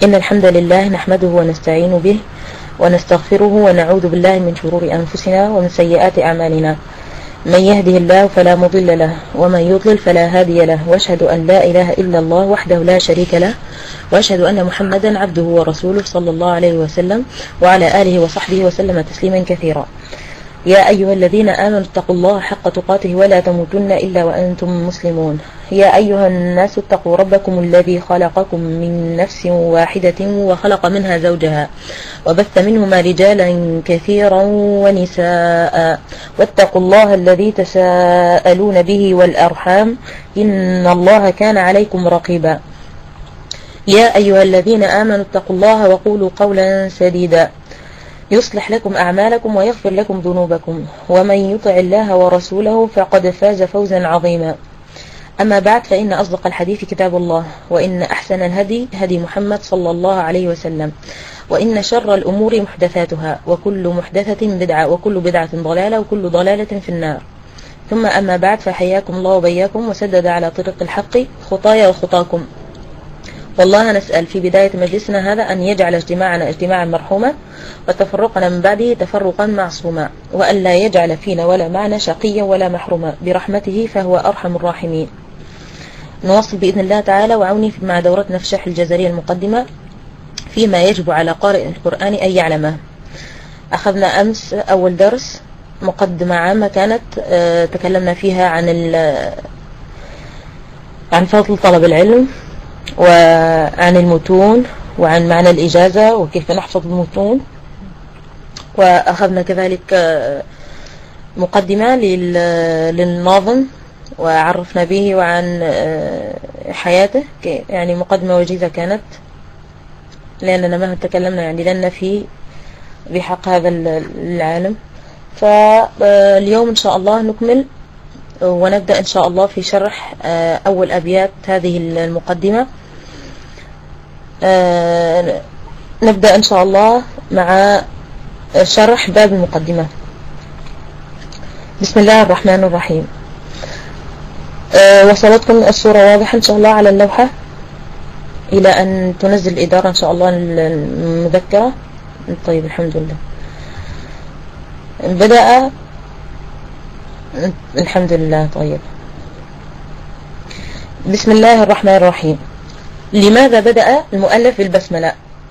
إن الحمد لله نحمده ونستعين به ونستغفره ونعوذ بالله من شرور أنفسنا ومن سيئات أعمالنا. من يهده الله فلا مضل له ومن يضلل فلا هادي له، وأشهد أن لا إله إلا الله وحده لا شريك له، وأشهد أن محمدا عبده ورسوله صلى الله عليه وسلم وعلى آله وصحبه وسلم تسليما كثيرا. يا أيها الذين آمنوا اتقوا الله حق تقاته ولا تموتن إلا وأنتم مسلمون. يا أيها الناس اتقوا ربكم الذي خلقكم من نفس واحدة وخلق منها زوجها وبث منهما رجالا كثيرا ونساء، واتقوا الله الذي تساءلون به والأرحام إن الله كان عليكم رقيبا. يا أيها الذين آمنوا اتقوا الله وقولوا قولا سديدا يصلح لكم أعمالكم ويغفر لكم ذنوبكم، ومن يطع الله ورسوله فقد فاز فوزا عظيما. أما بعد، فإن أصدق الحديث كتاب الله، وإن أحسن الهدي هدي محمد صلى الله عليه وسلم، وإن شر الأمور محدثاتها، وكل محدثة بدعة، وكل بدعة ضلالة، وكل ضلالة في النار. ثم أما بعد، فحياكم الله وبياكم وسدد على طريق الحق خطايا وخطاكم. والله نسأل في بداية مجلسنا هذا أن يجعل اجتماعنا اجتماعا مرحوما وتفرقنا من بعده تفرقا معصوما، وأن لا يجعل فينا ولا معنا شقيا ولا محروما برحمته فهو أرحم الراحمين. نواصل بإذن الله تعالى وعوني مع دورتنا في شرح الجزرية المقدمة فيما يجب على قارئ القرآن أن يعلمه. أخذنا أمس أول درس مقدمة عامة كانت تكلمنا فيها عن فضل طلب العلم وعن المتون وعن معنى الإجازة وكيف نحفظ المتون، وأخذنا كذلك مقدمة للناظم وعرفنا به وعن حياته، يعني مقدمة وجيزة كانت، لأننا مهما تكلمنا يعني لنا في بحق هذا العالم. فاليوم إن شاء الله نكمل ونبدأ إن شاء الله في شرح أول أبيات هذه المقدمة. نبدأ إن شاء الله مع شرح باب المقدمة. بسم الله الرحمن الرحيم. وصلتكم الصورة واضحة إن شاء الله على اللوحة إلى أن تنزل الإدارة إن شاء الله المذكرة. طيب الحمد لله. بدأ الحمد لله. طيب، بسم الله الرحمن الرحيم. لماذا بدأ المؤلف بالبسملة؟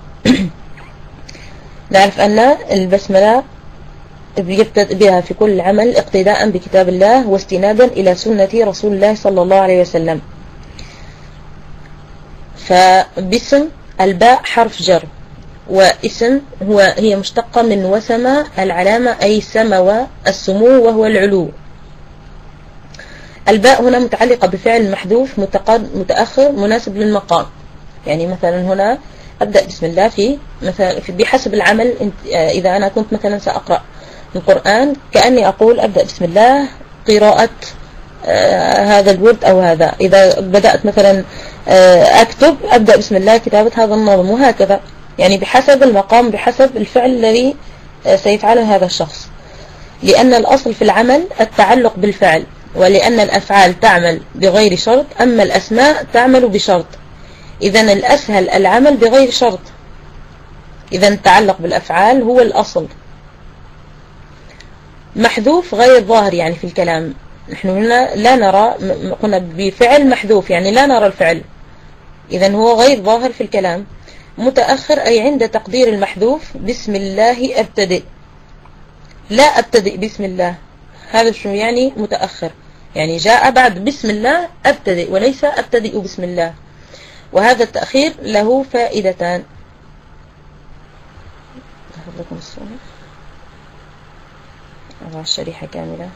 نعرف أن البسملة يبتدأ بها في كل عمل اقتداء بكتاب الله واستنادا إلى سنة رسول الله صلى الله عليه وسلم. فباسم الباء حرف جر، واسم هي مشتقة من وسم العلامة أي سمو السمو وهو العلو. الباء هنا متعلقة بفعل محذوف متأخر مناسب للمقام. يعني مثلا هنا أبدأ بسم الله في مثلا بحسب العمل. إذا أنا كنت مثلا سأقرأ القرآن كأني أقول أبدأ بسم الله قراءة هذا الورد أو هذا. إذا بدأت مثلا أكتب أبدأ بسم الله كتابة هذا النظم، وهكذا. يعني بحسب المقام، بحسب الفعل الذي سيفعله هذا الشخص، لأن الأصل في العمل التعلق بالفعل، ولأن الأفعال تعمل بغير شرط، أما الأسماء تعمل بشرط. إذن الأسهل العمل بغير شرط، إذن التعلق بالأفعال هو الأصل. محذوف غير ظاهر يعني في الكلام. نحن هنا لا نرى، قلنا بفعل محذوف يعني لا نرى الفعل، إذن هو غير ظاهر في الكلام. متأخر أي عند تقدير المحذوف بسم الله أبتدئ، لا أبتدئ بسم الله. هذا شو يعني متأخر؟ يعني جاء بعد بسم الله أبتدئ وليس أبتدئ بسم الله. وهذا التأخير له فائدتان. أخذ لكم الصورة، أضع الشريحة كاملة.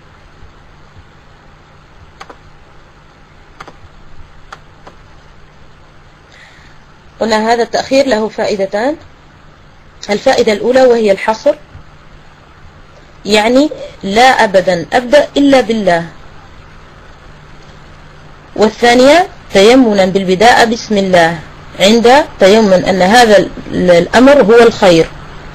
قلنا هذا التأخير له فائدتان. الفائدة الأولى وهي الحصر، يعني لا أبدا أبدأ إلا بالله. والثانية تيمنا بالبداء بسم الله عند تيمن أن هذا الأمر هو الخير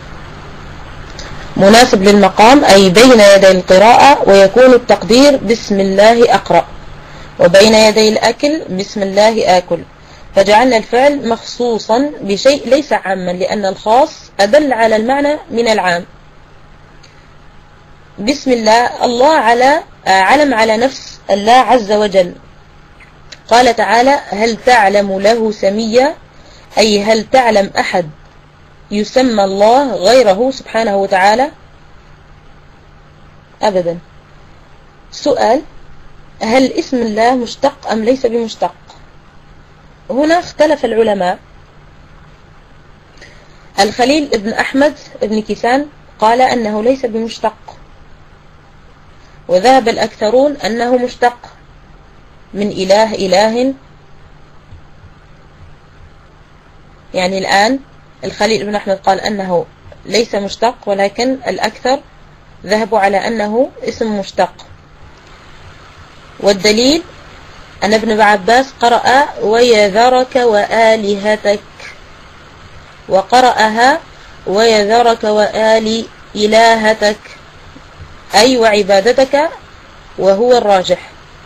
مناسب للمقام، أي بين يدي القراءة، ويكون التقدير بسم الله أقرأ، وبين يدي الأكل بسم الله آكل، فجعلنا الفعل مخصوصا بشيء ليس عاما، لأن الخاص أدل على المعنى من العام. بسم الله، الله علم على نفس الله عز وجل. قال تعالى: هل تعلم له سميا، أي هل تعلم أحد يسمى الله غيره سبحانه وتعالى؟ أبدا. سؤال: هل اسم الله مشتق أم ليس بمشتق؟ هنا اختلف العلماء. الخليل ابن أحمد ابن كيسان قال أنه ليس بمشتق، وذهب الأكثرون أنه مشتق من إله إله. يعني الآن الخليل ابن أحمد قال أنه ليس مشتق، ولكن الأكثر ذهبوا على أنه اسم مشتق. والدليل أن ابن عباس قرأ ويذرك وآلهتك، وقرأها ويذرك وآل إلهتك، أي وعبادتك، وهو الراجح.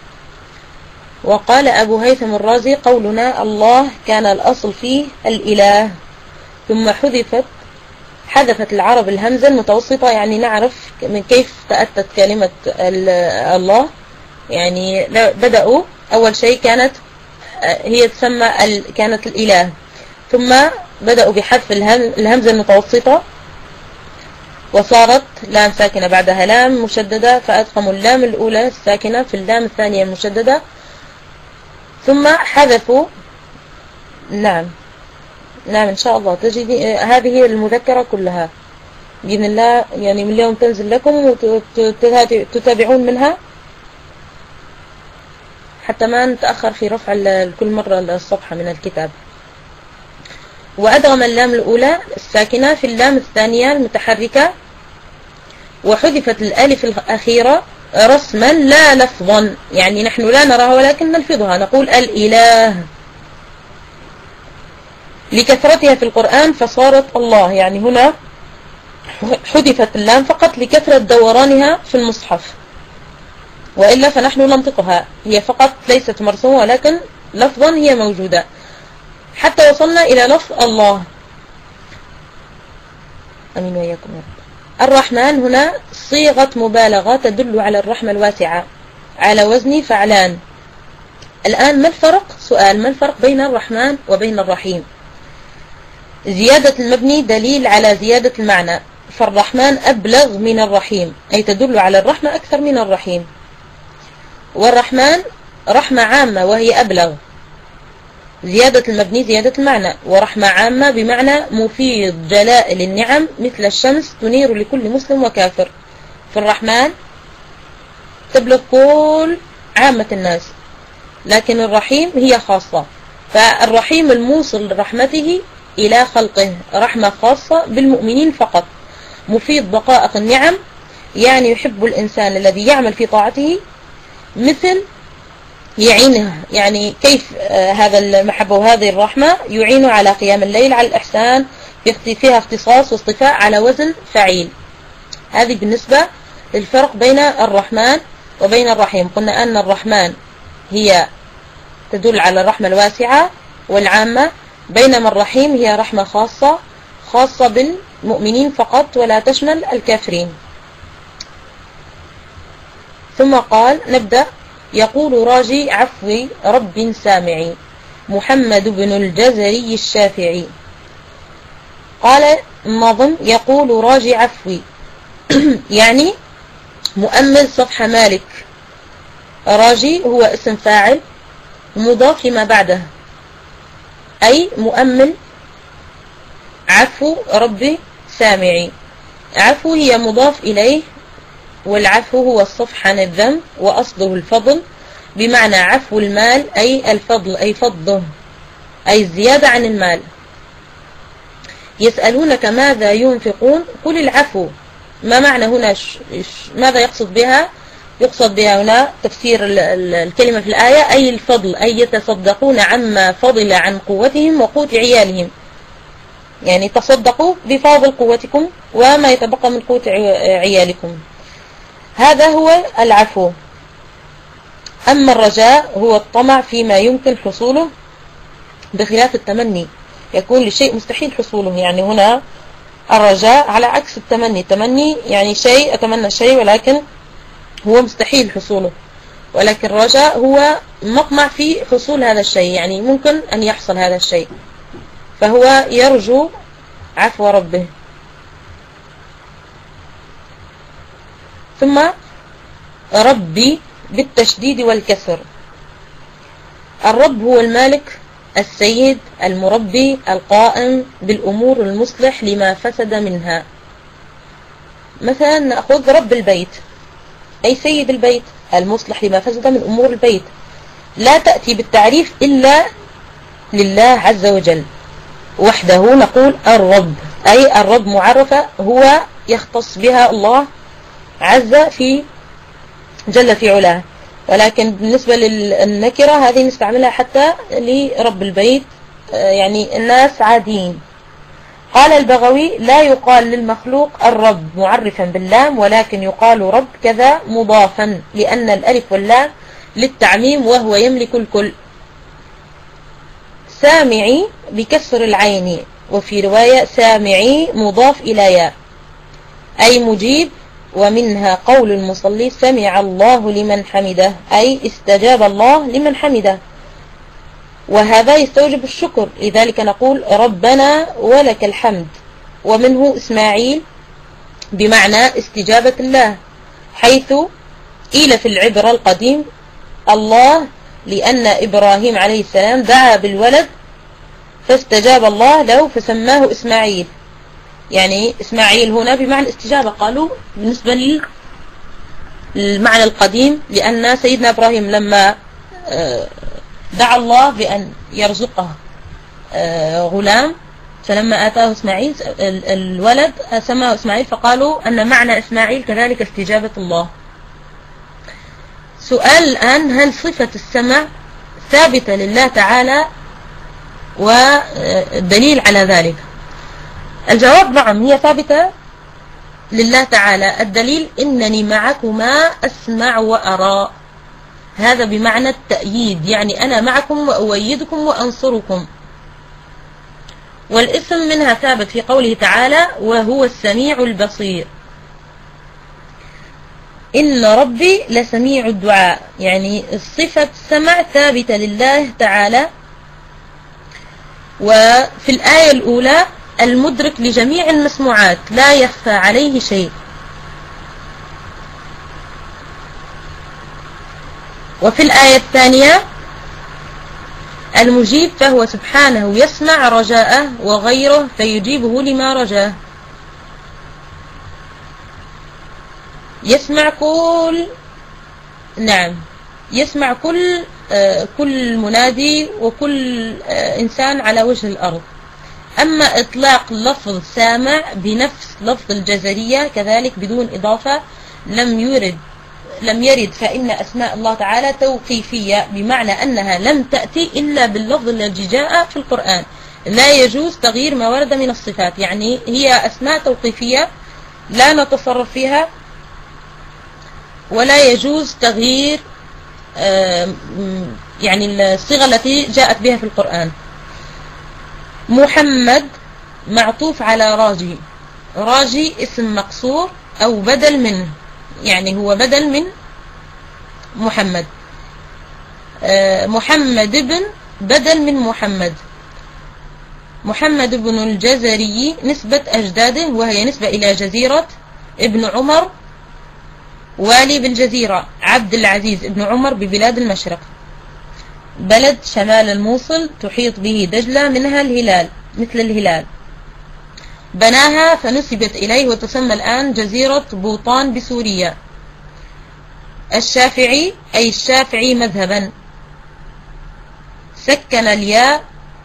وقال أبو هيثم الرازي: قولنا الله كان الأصل فيه الإله، ثم حذفت العرب الهمزة المتوسطة. يعني نعرف من كيف تأتت كلمة الله. يعني بدأوا أول شيء كانت هي تسمى كانت الإله، ثم بدأوا بحذف الهمزة المتوسطة، وصارت لام ساكنة بعدها لام مشددة، فأدغموا اللام الأولى الساكنة في اللام الثانية المشددة، ثم حذفوا. نعم إن شاء الله تجد هذه المذكرة كلها بإذن الله، يعني من اليوم تنزل لكم وتتابعون منها حتى ما نتأخر في رفع كل مرة الصفحة من الكتاب. وأدغم اللام الأولى الساكنة في اللام الثانية المتحركة، وحذفت الألف الأخيرة رسما لا لفظا، يعني نحن لا نراها ولكن نلفظها، نقول الإله لكثرتها في القرآن فصارت الله. يعني هنا حذفت اللام فقط لكثرة دورانها في المصحف، وإلا فنحن ننطقها، هي فقط ليست مرسومة ولكن لفظا هي موجودة، حتى وصلنا إلى لفظ الله. أمين وإياكم. الرحمن هنا صيغة مبالغة تدل على الرحمة الواسعة على وزن فعلان. الآن ما الفرق؟ سؤال: ما الفرق بين الرحمن وبين الرحيم؟ زيادة المبني دليل على زيادة المعنى، فالرحمن أبلغ من الرحيم، أي تدل على الرحمة أكثر من الرحيم. والرحمن رحمة عامة وهي أبلغ. زيادة المبني زيادة المعنى، ورحمة عامة بمعنى مفيض جلائل النعم مثل الشمس تنير لكل مسلم وكافر. فالرحمن تبلغ كل عامة الناس، لكن الرحيم هي خاصة. فالرحيم الموصل لرحمته إلى خلقه، رحمة خاصة بالمؤمنين فقط، مفيض دقائق النعم، يعني يحب الإنسان الذي يعمل في طاعته، مثل يعينه، يعني كيف هذا المحبة وهذه الرحمة يعينه على قيام الليل، على الإحسان، فيها اختصاص واصطفاء على وزن فعيل. هذه بالنسبة للفرق بين الرحمن وبين الرحيم. قلنا أن الرحمن هي تدل على الرحمة الواسعة والعامة، بينما الرحيم هي رحمة خاصة بالمؤمنين فقط ولا تشمل الكافرين. ثم قال: نبدأ. يقول راجي عفوي رب سامعي محمد بن الجزري الشافعي. قال الناظم: يقول راجي عفوي يعني مؤمل صفح مالك. راجي هو اسم فاعل مضاف لما بعده، أي مؤمل عفو ربي سامعي. عفو هي مضاف إليه، والعفو هو الصفح عن الذنب، وأصله الفضل، بمعنى عفو المال أي الفضل، أي فضله، أي الزيادة عن المال. يسألونك ماذا ينفقون؟ قل العفو. ما معنى هنا؟ ماذا يقصد بها؟ يقصد بها هنا تفسير الكلمة في الآية أي الفضل، أي يتصدقون عما فضل عن قوتهم وقوت عيالهم، يعني تصدقوا بفاضل قوتكم وما يتبقى من قوت عيالكم. هذا هو العفو. أما الرجاء هو الطمع فيما يمكن حصوله بخلاف التمني يكون لشيء مستحيل حصوله. يعني هنا الرجاء على عكس التمني. التمني يعني شيء أتمنى شيء ولكن هو مستحيل حصوله، ولكن الرجاء هو مطمع في حصول هذا الشيء، يعني ممكن أن يحصل هذا الشيء، فهو يرجو عفو ربه. ثم ربي بالتشديد والكسر. الرب هو المالك السيد المربي القائم بالأمور المصلح لما فسد منها. مثلا نأخذ رب البيت أي سيد البيت المصلح لما فسد من أمور البيت، لا تأتي بالتعريف إلا لله عز وجل وحده. نقول الرب أي الرب معرفة هو يختص بها الله عز في جل في علاه، ولكن بالنسبة للنكرة هذه نستعملها حتى لرب البيت، يعني الناس عاديين. قال البغوي لا يقال للمخلوق الرب معرفا باللام، ولكن يقال رب كذا مضافا، لأن الألف واللام للتعميم وهو يملك الكل. سامعي بكسر العين، وفي رواية سامعي مضاف إلى ياء أي مجيب، ومنها قول المصلي سمع الله لمن حمده أي استجاب الله لمن حمده، وهذا يستوجب الشكر، لذلك نقول ربنا ولك الحمد. ومنه إسماعيل بمعنى استجابة الله، حيث قيل في العبر القديم الله لأن إبراهيم عليه السلام دعا بالولد فاستجاب الله له فسماه إسماعيل. يعني إسماعيل هنا بمعنى استجابة، قالوا بالنسبة للمعنى القديم، لأن سيدنا إبراهيم لما دعا الله بأن يرزقه غلام، فلما آتاه إسماعيل الولد سماه إسماعيل، فقالوا أن معنى إسماعيل كذلك استجابة الله. سؤال الآن، هل صفة السمع ثابتة لله تعالى والدليل على ذلك؟ الجواب نعم، هي ثابتة لله تعالى. الدليل إنني معكما أسمع وأرى، هذا بمعنى التأييد، يعني أنا معكم وأؤيدكم وأنصركم. والاسم منها ثابت في قوله تعالى وهو السميع البصير. إن ربي لسميع الدعاء، يعني صفة السمع ثابتة لله تعالى. وفي الآية الأولى المدرك لجميع المسموعات لا يخفى عليه شيء. وفي الآية الثانية المجيب فهو سبحانه يسمع رجاءه وغيره فيجيبه لما رجاه. يسمع يسمع كل منادي وكل إنسان على وجه الأرض. أما إطلاق لفظ سامع بنفس لفظ الجزرية كذلك بدون إضافة لم يرد، فإن أسماء الله تعالى توقيفية، بمعنى أنها لم تأتي إلا باللفظ الذي جاء في القرآن. لا يجوز تغيير ما ورد من الصفات، يعني هي أسماء توقيفية لا نتصرف فيها، ولا يجوز تغيير يعني الصيغة التي جاءت بها في القرآن. محمد معطوف على راجي، راجي اسم مقصور أو بدل منه، يعني هو بدل من محمد. محمد بن بدل من محمد. محمد بن الجزري نسبة أجداده، وهي نسبة إلى جزيرة ابن عمر والي بالجزيرة، عبد العزيز ابن عمر ببلاد المشرق، بلد شمال الموصل تحيط به دجلة، منها الهلال مثل الهلال. بناها فنسبت إليه وتسمى الآن جزيرة بوطان بسوريا. الشافعي أي الشافعي مذهبا. سكن الياء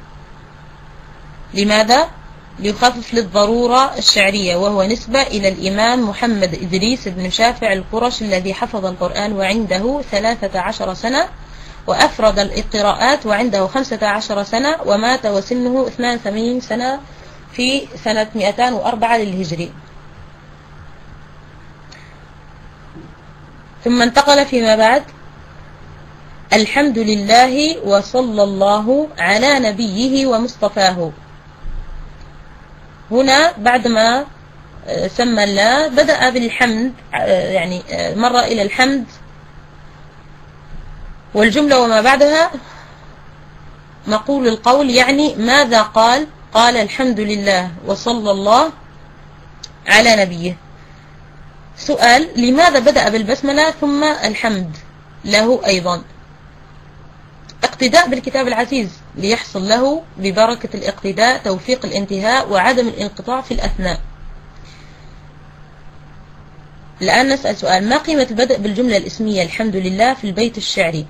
لماذا؟ ليخفف للضرورة الشعرية، وهو نسبة إلى الإمام محمد إدريس بن شافع القرش الذي حفظ القرآن وعنده 13 سنة، وأفرد القراءات وعنده 15 سنة، ومات وسنه 82 سنة في سنة 204 للهجري. ثم انتقل فيما بعد الحمد لله وصلى الله على نبيه ومصطفاه. هنا بعدما سمى الله بدأ بالحمد، يعني مر إلى الحمد والجملة وما بعدها مقول القول، يعني ماذا قال؟ قال الحمد لله وصلى الله على نبيه. سؤال: لماذا بدأ بالبسملة ثم الحمد له أيضا؟ اقتداء بالكتاب العزيز، ليحصل له ببركة الاقتداء توفيق الانتهاء وعدم الانقطاع في الأثناء. الآن نسأل سؤال: ما قيمة البدء بالجملة الاسمية الحمد لله في البيت الشعري؟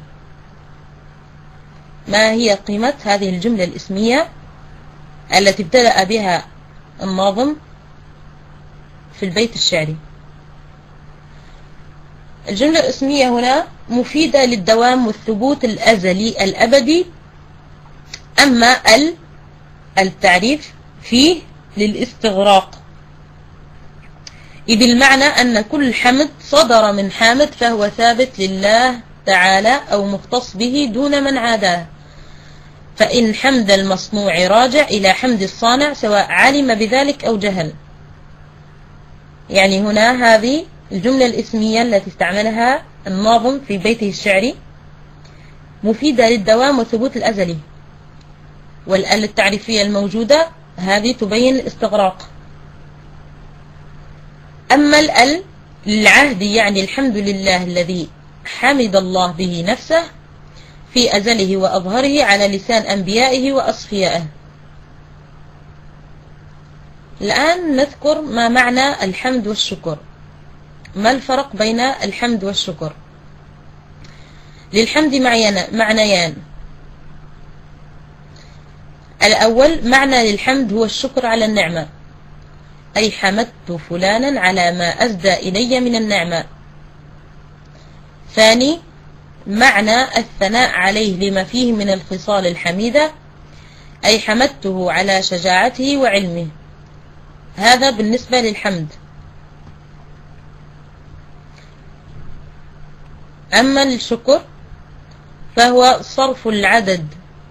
ما هي قيمة هذه الجملة الاسمية التي ابتدأ بها الناظم في البيت الشعري؟ الجملة الاسمية هنا مفيدة للدوام والثبوت الأزلي الأبدي، أما التعريف فيه للاستغراق، إذ المعنى أن كل حمد صدر من حامد فهو ثابت لله تعالى أو مختص به دون من عاداه، فإن حمد المصنوع راجع إلى حمد الصانع سواء علم بذلك أو جهل. يعني هنا هذه الجملة الاسمية التي استعملها الناظم في بيته الشعري مفيدة للدوام والثبوت الأزلي، والآلة التعريفية الموجودة هذه تبين الاستغراق. أما الأل للعهد، يعني الحمد لله الذي حمد الله به نفسه في أزله وأظهره على لسان أنبيائه وأصفيائه. الآن نذكر ما معنى الحمد والشكر. ما الفرق بين الحمد والشكر؟ للحمد معنيان. الأول معنى للحمد هو الشكر على النعمة، أي حمدت فلانا على ما أسدى إلي من النعمة. ثاني معنى الثناء عليه لما فيه من الخصال الحميدة، أي حمدته على شجاعته وعلمه. هذا بالنسبة للحمد. أما الشكر فهو صرف العدد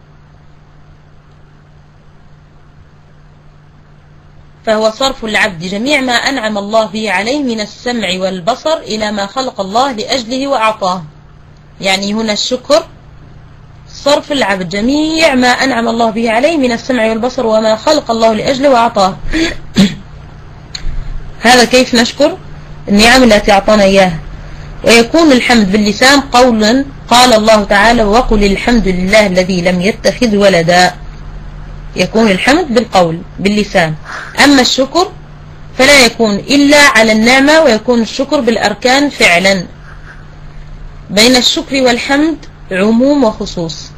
صرف العبد جميع ما أنعم الله به عليه من السمع والبصر إلى ما خلق الله لأجله وأعطاه. يعني هنا الشكر صرف العبد جميع ما أنعم الله به عليه من السمع والبصر وما خلق الله لأجله وأعطاه. هذا كيف نشكر النعم التي أعطانا إياها. ويكون الحمد باللسان قولا، قال الله تعالى: وقل الحمد لله الذي لم يتخذ ولدا. يكون الحمد بالقول باللسان. أما الشكر فلا يكون إلا على النعمة، ويكون الشكر بالأركان فعلا. بين الشكر والحمد عموم وخصوص.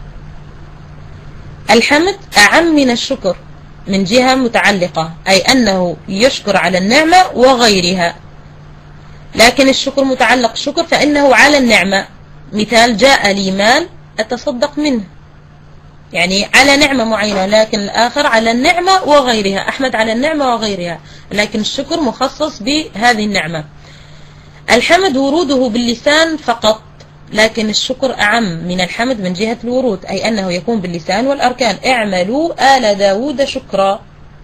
الحمد أعم من الشكر من جهة متعلقة، أي أنه يشكر على النعمة وغيرها، لكن الشكر متعلق الشكر فإنه على النعمة. مثال: جاء لي مال أتصدق منه، يعني على نعمة معينة، لكن الآخر على النعمة وغيرها، أحمد على النعمة وغيرها، لكن الشكر مخصص بهذه النعمة. الحمد وروده باللسان فقط، لكن الشكر أعم من الحمد من جهة الورود، أي أنه يكون باللسان والأركان. اعملوا آل داود شكرا،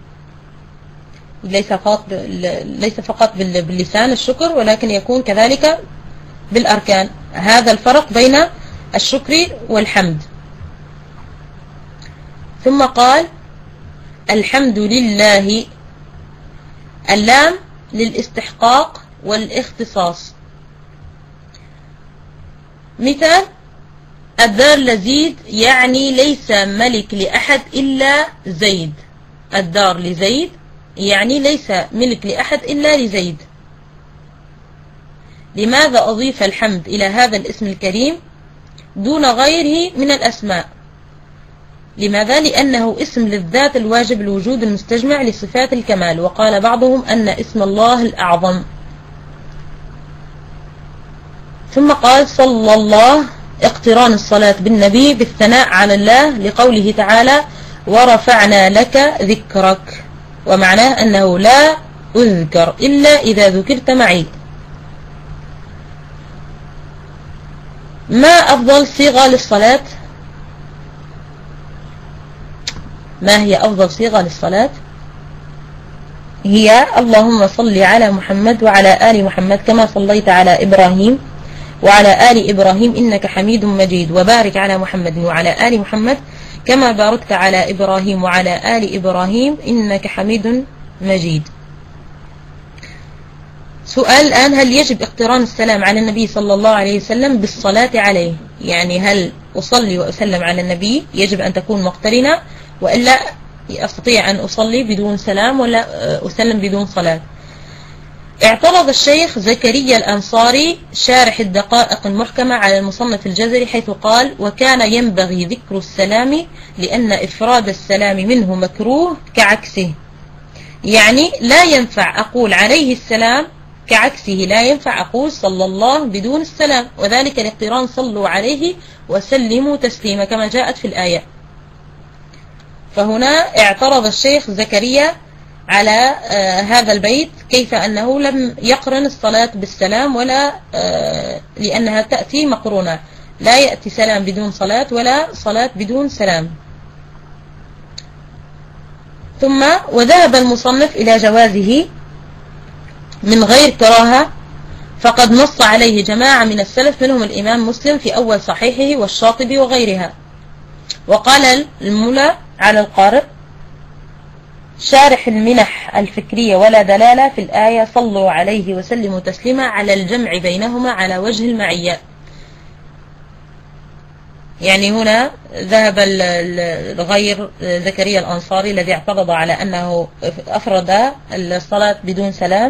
ليس فقط باللسان الشكر، ولكن يكون كذلك بالأركان. هذا الفرق بين الشكر والحمد. ثم قال: الحمد لله. اللام للاستحقاق والاختصاص. مثال: الدار لزيد، يعني ليس ملك لأحد إلا زيد. الدار لزيد يعني ليس ملك لأحد إلا لزيد. لماذا أضيف الحمد إلى هذا الاسم الكريم دون غيره من الأسماء؟ لماذا؟ لأنه اسم للذات الواجب الوجود المستجمع لصفات الكمال. وقال بعضهم أن اسم الله الأعظم. ثم قال: صلى الله، اقتران الصلاة بالنبي بالثناء على الله، لقوله تعالى: ورفعنا لك ذكرك. ومعناه أنه لا أذكر إلا إذا ذكرت معي. ما أفضل صيغة للصلاة؟ ما هي أفضل صيغة للصلاة؟ هي اللهم صل على محمد وعلى آل محمد كما صليت على إبراهيم وعلى آل إبراهيم إنك حميد مجيد، وبارك على محمد وعلى آل محمد كما باركت على إبراهيم وعلى آل إبراهيم إنك حميد مجيد. سؤال الآن: هل يجب اقتران السلام على النبي صلى الله عليه وسلم بالصلاة عليه؟ يعني هل أصلي وأسلم على النبي يجب أن تكون مقترنة، وإلا أستطيع أن أصلي بدون سلام ولا أسلم بدون صلاة؟ اعترض الشيخ زكريا الأنصاري شارح الدقائق المحكمة على المصنف الجزري حيث قال: وكان ينبغي ذكر السلام لأن إفراد السلام منه مكروه كعكسه. يعني لا ينفع أقول عليه السلام كعكسه، لا ينفع أقول صلى الله بدون السلام، وذلك لاقتران صلوا عليه وسلموا تسليما كما جاءت في الآية. فهنا اعترض الشيخ زكريا على هذا البيت، كيف أنه لم يقرن الصلاة بالسلام، ولا لأنها تأتي مقرونة، لا يأتي سلام بدون صلاة ولا صلاة بدون سلام. ثم وذهب المصنف إلى جوازه من غير كراهة، فقد نص عليه جماعة من السلف منهم الإمام مسلم في أول صحيحه والشاطبي وغيرها. وقال المولى على القارئ شارح المنح الفكرية: ولا دلالة في الآية صلوا عليه وسلموا تسليما على الجمع بينهما على وجه المعية. يعني هنا ذهب الغير زكريا الأنصاري الذي اعترض على أنه أفرد الصلاة بدون سلام،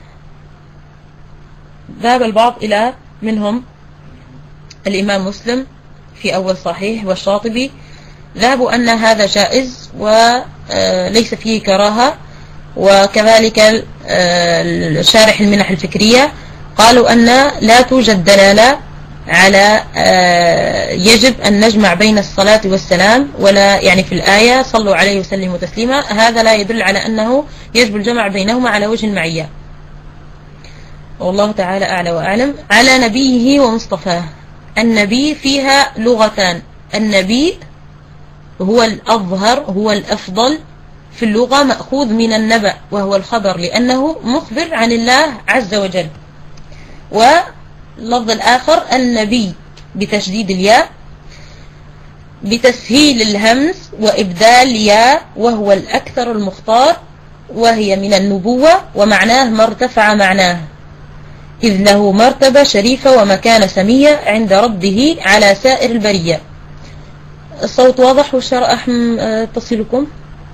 ذهب البعض إلى منهم الإمام مسلم في أول صحيح والشاطبي، ذهبوا أن هذا جائز وليس فيه كراهة. وكذلك شارح المنح الفكرية قالوا أن لا توجد دلالة على يجب أن نجمع بين الصلاة والسلام، ولا يعني في الآية صلوا عليه وسلموا تسليما، هذا لا يدل على أنه يجب الجمع بينهما على وجه المعية. والله تعالى أعلى وأعلم. على نبيه ومصطفاه. النبي فيها لغتان: النبي هو الأظهر، هو الأفضل في اللغة، مأخوذ من النبأ وهو الخبر لأنه مخبر عن الله عز وجل. واللفظ الآخر النبي بتشديد الياء بتسهيل الهمز وإبدال ياء، وهو الأكثر المختار، وهي من النبوة، ومعناه ما ارتفع معناه، إذ له مرتبة شريفة ومكانة سمية عند ربه على سائر البرية. الصوت واضح والشرح تصلكم؟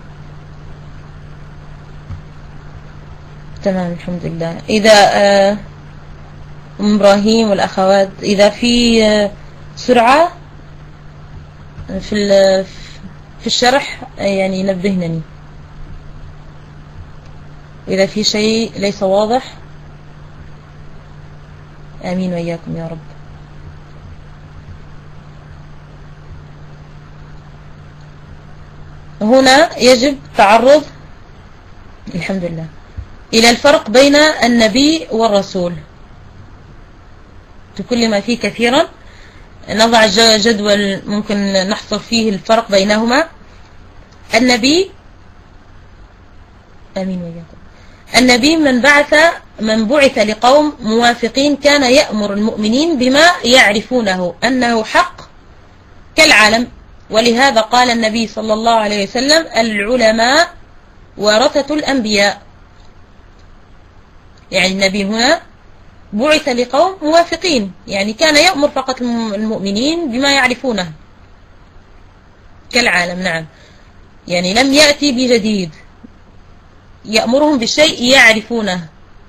تمام الحمد لله. إذا إبراهيم والأخوات إذا في سرعة في الشرح يعني نبهنني إذا في شيء ليس واضح. آمين وإياكم يا رب. هنا يجب تعرض الحمد لله إلى الفرق بين النبي والرسول بكل ما فيه كثيرا. نضع جدول ممكن نحصر فيه الفرق بينهما. النبي آمين وإياكم. النبي من بعث لقوم موافقين كان يأمر المؤمنين بما يعرفونه أنه حق كالعالم، ولهذا قال النبي صلى الله عليه وسلم: العلماء ورثة الأنبياء. يعني النبي هنا بعث لقوم موافقين، يعني كان يأمر فقط المؤمنين بما يعرفونه كالعالم. نعم، يعني لم يأتي بجديد، يأمرهم بشيء يعرفونه.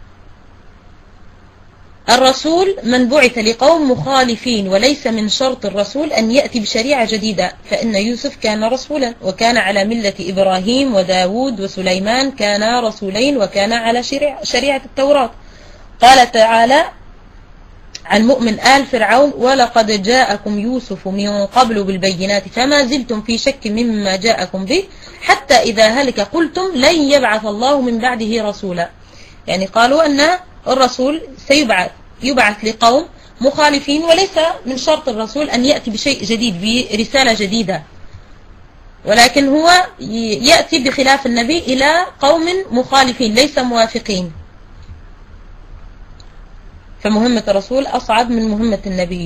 الرسول من بعث لقوم مخالفين، وليس من شرط الرسول أن يأتي بشريعة جديدة، فإن يوسف كان رسولا وكان على ملة إبراهيم، وداود وسليمان كانا رسولين وكان على شريعة التوراة. قال تعالى عن مؤمن آل فرعون: ولقد جاءكم يوسف من قبل بالبينات فما زلتم في شك مما جاءكم به حتى إذا هلك قلتم لن يبعث الله من بعده رسولا. يعني قالوا أن الرسول يبعث لقوم مخالفين، وليس من شرط الرسول أن يأتي بشيء جديد، برسالة جديدة، ولكن هو يأتي بخلاف النبي إلى قوم مخالفين ليس موافقين، فمهمة الرسول أصعب من مهمة النبي.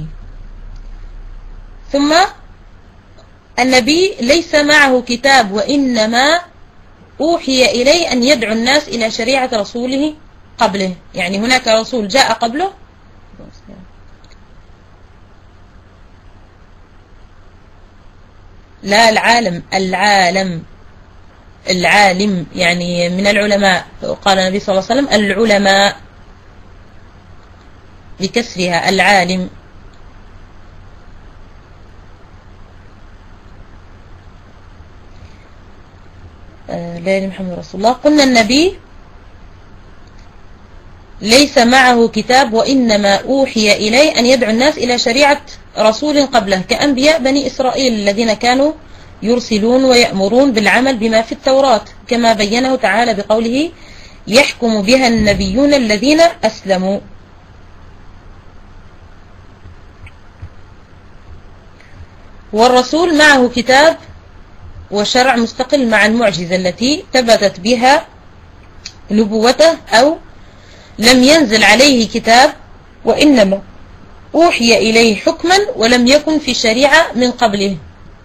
ثم النبي ليس معه كتاب، وإنما أوحي إليه أن يدعو الناس إلى شريعة رسوله قبله، يعني هناك رسول جاء قبله لا العالم يعني من العلماء، قال النبي صلى الله عليه وسلم العلماء بكسرها العالم. لا إله إلا محمد رسول الله. قلنا النبي ليس معه كتاب، وإنما أوحي إليه أن يدعو الناس إلى شريعة رسول قبله، كأنبياء بني إسرائيل الذين كانوا يرسلون ويأمرون بالعمل بما في التوراة، كما بينه تعالى بقوله يحكم بها النبيون الذين أسلموا. والرسول معه كتاب وشرع مستقل مع المعجزة التي ثبتت بها نبوته، أو لم ينزل عليه كتاب وإنما أوحي إليه حكما ولم يكن في شريعة من قبله.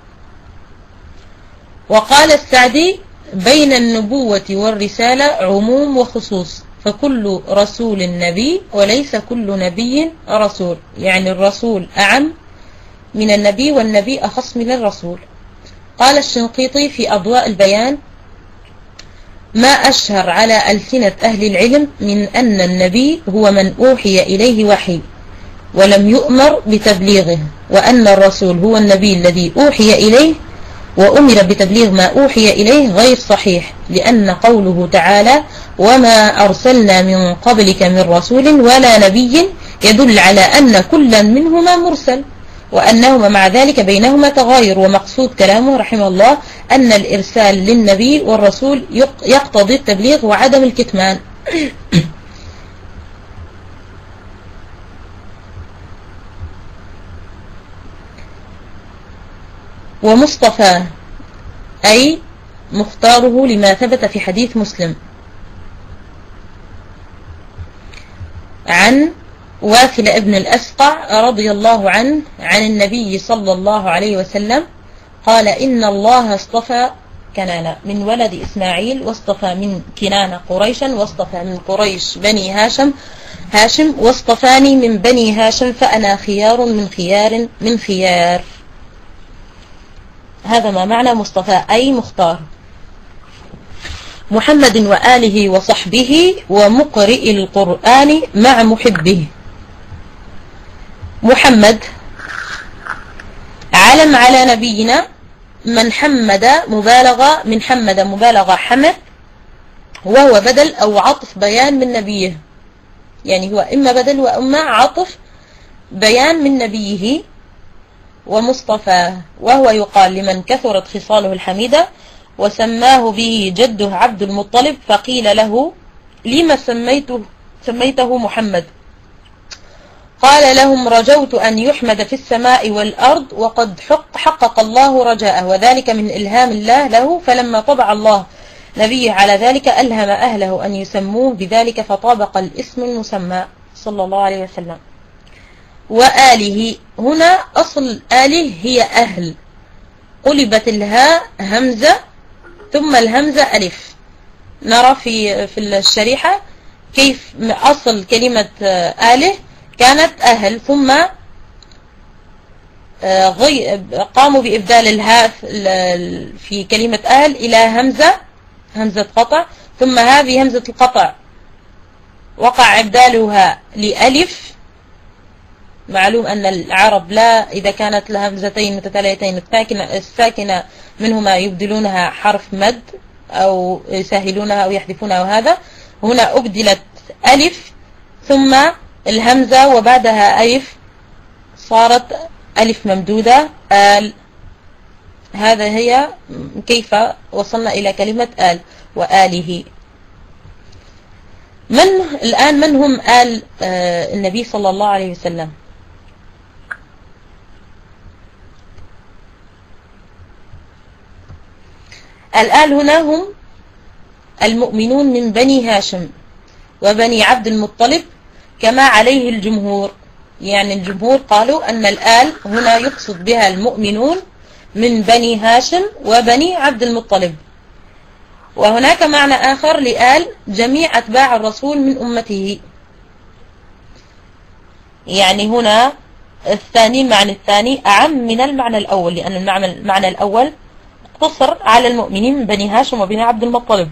وقال السعدي بين النبوة والرسالة عموم وخصوص، فكل رسول نبي وليس كل نبي رسول، يعني الرسول أعم من النبي والنبي أخص من الرسول. قال الشنقيطي في أضواء البيان ما أشهر على ألسنة أهل العلم من أن النبي هو من أوحي إليه وحي ولم يؤمر بتبليغه، وأن الرسول هو النبي الذي أوحي إليه وأمر بتبليغ ما أوحي إليه غير صحيح، لأن قوله تعالى وما أرسلنا من قبلك من رسول ولا نبي يدل على أن كلا منهما مرسل، وأنهما مع ذلك بينهما تغاير. ومقصود كلامه رحمه الله أن الإرسال للنبي والرسول يقتضي التبليغ وعدم الكتمان. ومصطفى أي مختاره لما ثبت في حديث مسلم عن واثل ابن الأسقع رضي الله عنه عن النبي صلى الله عليه وسلم قال إن الله اصطفى كنانة من ولد إسماعيل، واصطفى من كنانة قريشا، واصطفى من قريش بني هاشم، واصطفاني من بني هاشم، فأنا خيار من خيار. هذا ما معنى مصطفى أي مختار. محمد وآله وصحبه ومقرئ القرآن مع محبه. محمد علم على نبينا، من حمد مبالغة من حمد مبالغة حمد، وهو بدل أو عطف بيان من نبيه، يعني هو إما بدل وإما عطف بيان من نبيه. ومصطفى وهو يقال لمن كثرت خصاله الحميدة، وسماه به جده عبد المطلب، فقيل له لما سميته محمد؟ قال لهم رجوت أن يحمد في السماء والأرض، وقد حقق الله رجاءه، وذلك من إلهام الله له، فلما طبع الله نبيه على ذلك ألهم أهله أن يسموه بذلك، فطابق الاسم المسمى صلى الله عليه وسلم. وآله هنا أصل آله هي أهل، قلبت الهاء همزة ثم الهمزة ألف. نرى في الشريحة كيف أصل كلمة آله كانت أهل، ثم قاموا بإبدال الهاء في كلمة أهل إلى همزة قطع، ثم هذه همزة القطع وقع إبدالها لألف. معلوم أن العرب لا إذا كانت لها همزتين متتاليتين الساكنة منهما يبدلونها حرف مد أو يسهلونها أو يحذفونها، وهذا هنا أبدلت ألف ثم الهمزة وبعدها ألف، صارت ألف ممدودة آل. هذا هي كيف وصلنا إلى كلمة آل وآله. من هم آل النبي صلى الله عليه وسلم؟ الآل هنا هم المؤمنون من بني هاشم وبني عبد المطلب كما عليه الجمهور. يعني الجمهور قالوا أن الآل هنا يقصد بها المؤمنون من بني هاشم وبني عبد المطلب. وهناك معنى آخر لآل جميع أتباع الرسول من أمته. يعني هنا الثاني معنى الثاني أعم من المعنى الأول، لأن المعنى الأول اقتصر على المؤمنين من بني هاشم وبني عبد المطلب،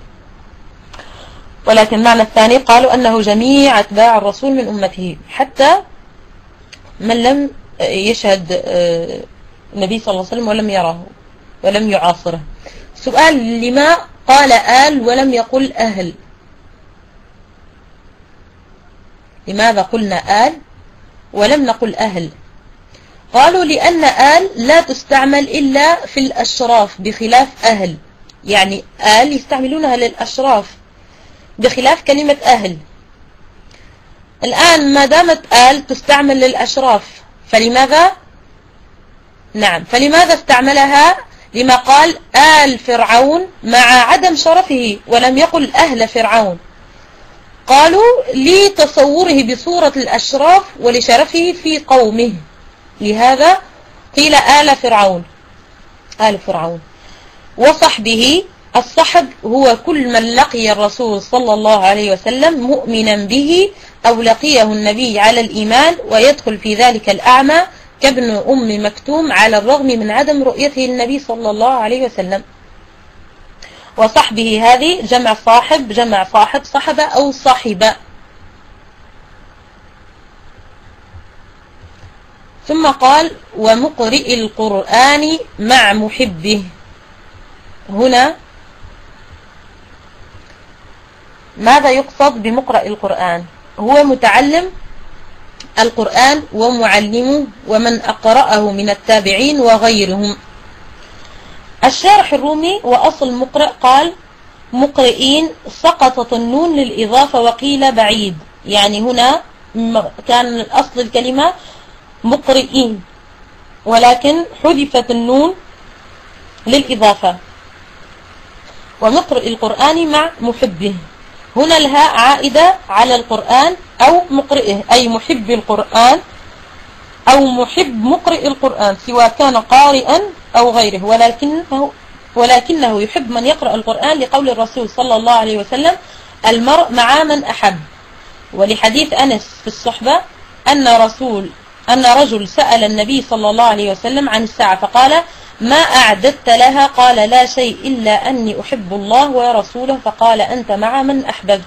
ولكن المعنى الثاني قالوا أنه جميع أتباع الرسول من أمته، حتى من لم يشهد النبي صلى الله عليه وسلم ولم يراه ولم يعاصره. سؤال: لما قال آل ولم يقل أهل؟ لماذا قلنا آل ولم نقل أهل؟ قالوا لأن آل لا تستعمل إلا في الأشراف بخلاف أهل. يعني آل يستعملونها للأشراف بخلاف كلمة أهل. الآن ما دامت آل تستعمل للأشراف فلماذا؟ نعم، فلماذا استعملها؟ لما قال آل فرعون مع عدم شرفه ولم يقل أهل فرعون. قالوا لتصوره بصورة الأشراف ولشرفه في قومه، لهذا قيل آل فرعون. آل فرعون. وصحبه، الصحب هو كل من لقي الرسول صلى الله عليه وسلم مؤمنا به أو لقيه النبي على الإيمان، ويدخل في ذلك الأعمى كابن أم مكتوم على الرغم من عدم رؤيته النبي صلى الله عليه وسلم. وصحبه هذه جمع صاحب، جمع صاحب، صحب أو صاحب. ثم قال: ومقرئ القرآن مع محبه. هنا ماذا يقصد بمقرئ القرآن؟ هو متعلم القرآن ومعلمه ومن أقرأه من التابعين وغيرهم. الشارح الرومي وأصل مقرئ قال: مقرئين، سقطت النون للإضافة وقيل بعيد. يعني هنا كان الأصل الكلمة مقرئين، ولكن حذفت النون للإضافة. ومقرئ القرآن مع محبه، هنا الهاء عائدة على القرآن أو مقرئه، أي محب القرآن أو محب مقرئ القرآن، سواء كان قارئا أو غيره، ولكنه يحب من يقرأ القرآن لقول الرسول صلى الله عليه وسلم: المرء مع من أحب. ولحديث أنس في الصحبة أن رجل سأل النبي صلى الله عليه وسلم عن الساعة فقال: ما أعددت لها؟ قال: لا شيء إلا أني أحب الله ورسوله. فقال: أنت مع من أحببت.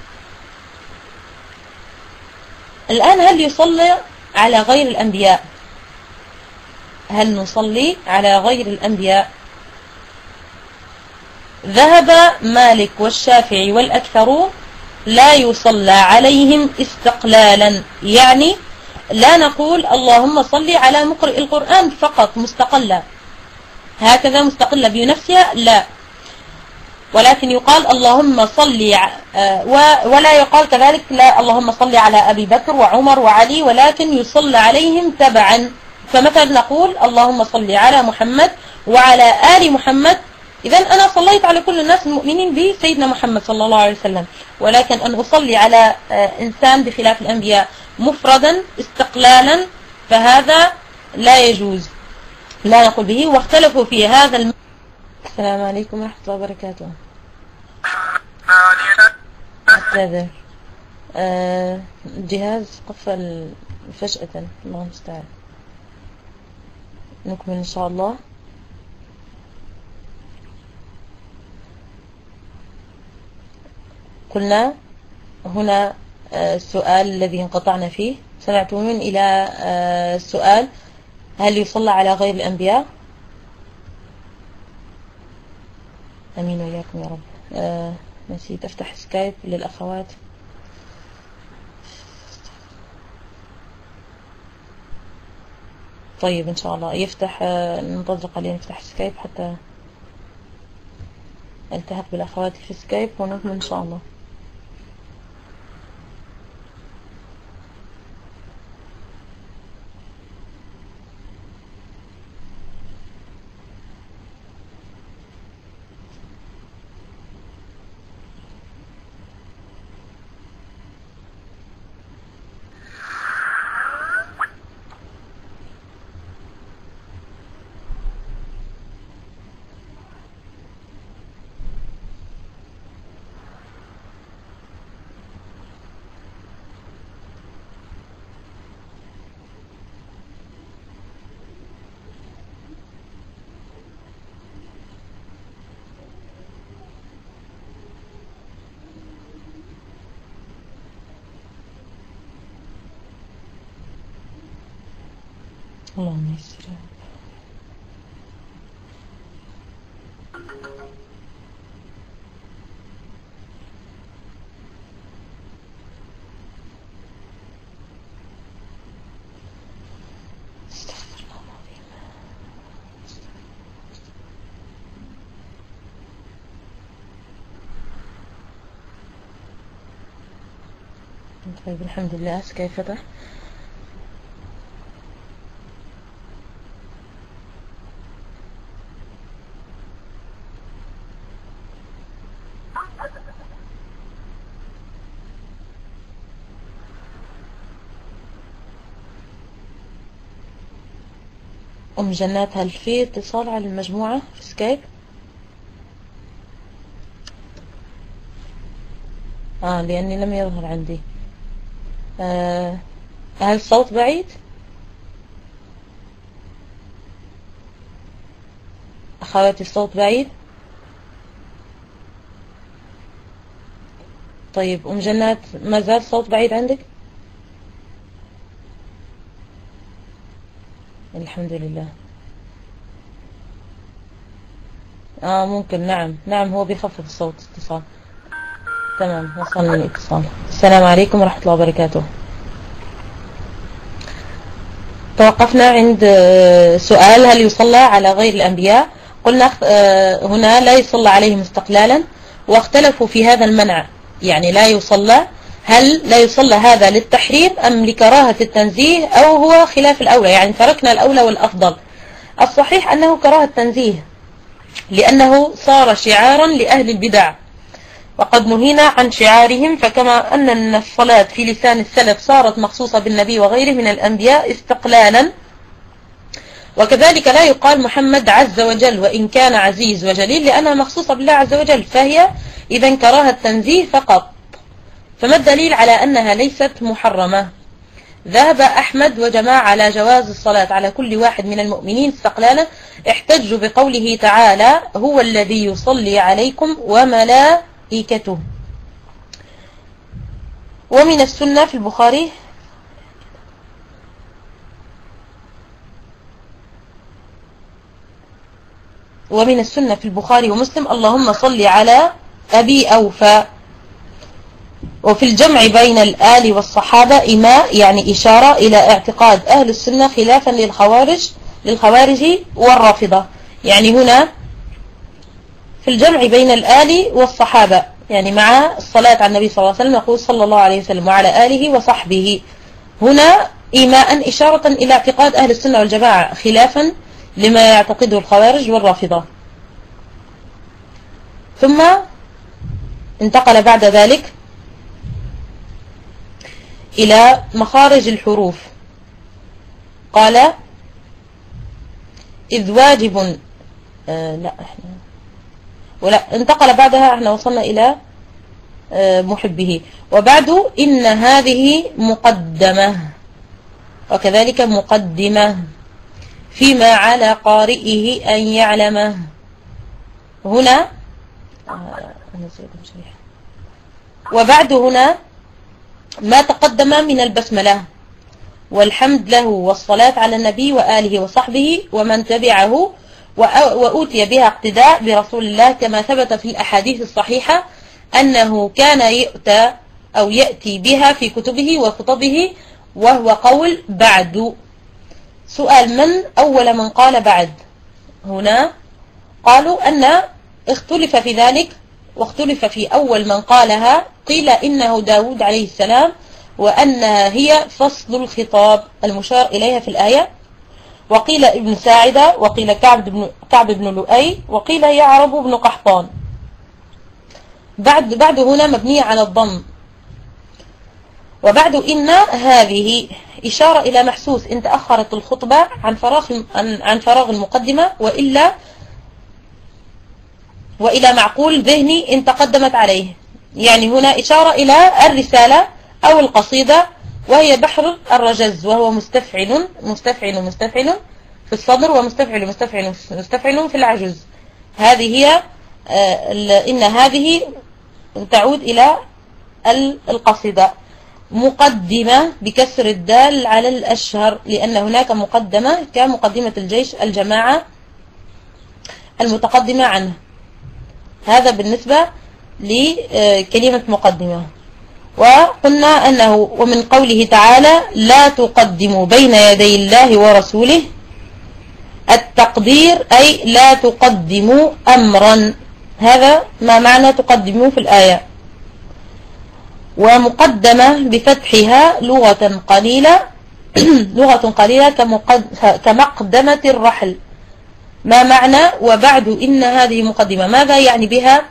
الآن هل يصلي على غير الأنبياء؟ هل نصلي على غير الأنبياء؟ ذهب مالك والشافعي والأكثرون لا يصلى عليهم استقلالا، يعني لا نقول اللهم صل على مقرئ القرآن فقط مستقلة هكذا مستقلة بنفسها، لا، ولكن يقال اللهم صل ولا يقال كذلك لا اللهم صل على أبي بكر وعمر وعلي، ولكن يصلى عليهم تبعا. فمثلا نقول اللهم صل على محمد وعلى آل محمد، إذن أنا صليت على كل الناس المؤمنين بسيدنا محمد صلى الله عليه وسلم. ولكن أن أصلي على إنسان بخلاف الأنبياء مفردا استقلالا فهذا لا يجوز، لا نقول به. واختلفوا في هذا السلام عليكم ورحمة الله وبركاته. أعتذر، الجهاز قفل فجأة، الله المستعان. نكمل إن شاء الله. قلنا هنا السؤال الذي انقطعنا فيه، سمعتم إلى السؤال: هل يصلى على غير الأنبياء؟ أمين وإياكم يا رب. نسيت أفتح سكايب للأخوات. طيب إن شاء الله يفتح، ننتظر قليلا يفتح سكايب حتى التحق بالأخوات في سكايب ونكمل إن شاء الله. اللهم يسر. طيب الحمد لله. كيف فتح؟ أم جنات، هل في اتصال على المجموعة في سكايب؟ لأني لم يظهر عندي. هل الصوت بعيد؟ أخواتي الصوت بعيد؟ طيب أم جنات، ما زال الصوت بعيد عندك؟ الحمد لله. ممكن. نعم هو بيخفف الصوت. اتصال. تمام، وصلنا الاتصال. السلام عليكم ورحمة الله وبركاته. توقفنا عند سؤال: هل يصلى على غير الأنبياء؟ قلنا هنا لا يصلى عليهم استقلالا، واختلفوا في هذا المنع، يعني لا يصلى، هل لا يصلى هذا للتحريم أم لكراهة التنزيه أو هو خلاف الأولى، يعني تركنا الأولى والأفضل. الصحيح أنه كراهة التنزيه، لأنه صار شعارا لأهل البدع، وقد نهينا عن شعارهم. فكما أن الصلاة في لسان السلف صارت مخصوصة بالنبي وغيره من الأنبياء استقلالا، وكذلك لا يقال محمد عز وجل وإن كان عزيز وجليل، لأنها مخصوصة بالله عز وجل، فهي إذا كراهة تنزيه فقط. فما الدليل على أنها ليست محرمة؟ ذهب أحمد وجماعة على جواز الصلاة على كل واحد من المؤمنين استقلالا، احتجوا بقوله تعالى: هو الذي يصلي عليكم وملائكته. ومن السنة في البخاري ومسلم: اللهم صل على أبي أوفى. وفي الجمع بين الآل والصحابة إماء، يعني إشارة إلى اعتقاد أهل السنة خلافا للخوارج والرافضة. يعني هنا في الجمع بين الآل والصحابة، يعني مع الصلاة على النبي صلى الله عليه وسلم يقول صلى الله عليه وسلم وعلى آله وصحبه. هنا إيماء إشارة إلى اعتقاد أهل السنة والجماعة خلافا لما يعتقده الخوارج والرافضة. ثم انتقل بعد ذلك إلى مخارج الحروف، قال: إذ واجب انتقل بعدها، احنا وصلنا إلى محبه. وبعد إن هذه مقدمة، وكذلك مقدمة فيما على قارئه أن يعلمه. هنا وبعد هنا ما تقدم من البسملة والحمد له والصلاة على النبي وآله وصحبه ومن تبعه، وأوتي بها اقتداء برسول الله، كما ثبت في الأحاديث الصحيحة أنه كان يؤتى أو يأتي بها في كتبه وخطبه، وهو قول بعد. سؤال: من أول من قال بعد؟ هنا قالوا أن اختلف في ذلك، واختلف في أول من قالها. قيل إنه داود عليه السلام، وأنها هي فصل الخطاب المشار إليها في الآية، وقيل ابن ساعدة، وقيل كعب بن لؤي، وقيل يعرب بن قحطان. بعد هنا مبنية على الضم. وبعد إن هذه إشارة إلى محسوس إن تأخرت الخطبة عن فراغ المقدمة، وإلى معقول ذهني إن تقدمت عليه. يعني هنا إشارة إلى الرسالة أو القصيدة، وهي بحر الرجز، وهو مستفعل في الصدر، ومستفعل في العجز. هذه هي إن هذه تعود إلى القصيدة. مقدمة بكسر الدال على الأشهر، لأن هناك مقدمة كمقدمة الجيش الجماعة المتقدمة عنه. هذا بالنسبة لكلمة مقدمة. وقلنا أنه ومن قوله تعالى لا تقدموا بين يدي الله ورسوله، التقدير أي لا تقدموا أمرا، هذا ما معنى تقدموا في الآية. ومقدمة بفتحها لغة قليلة لغة قليلة كمقدمة الرحل. ما معنى وبعد إن هذه مقدمة؟ ماذا يعني بها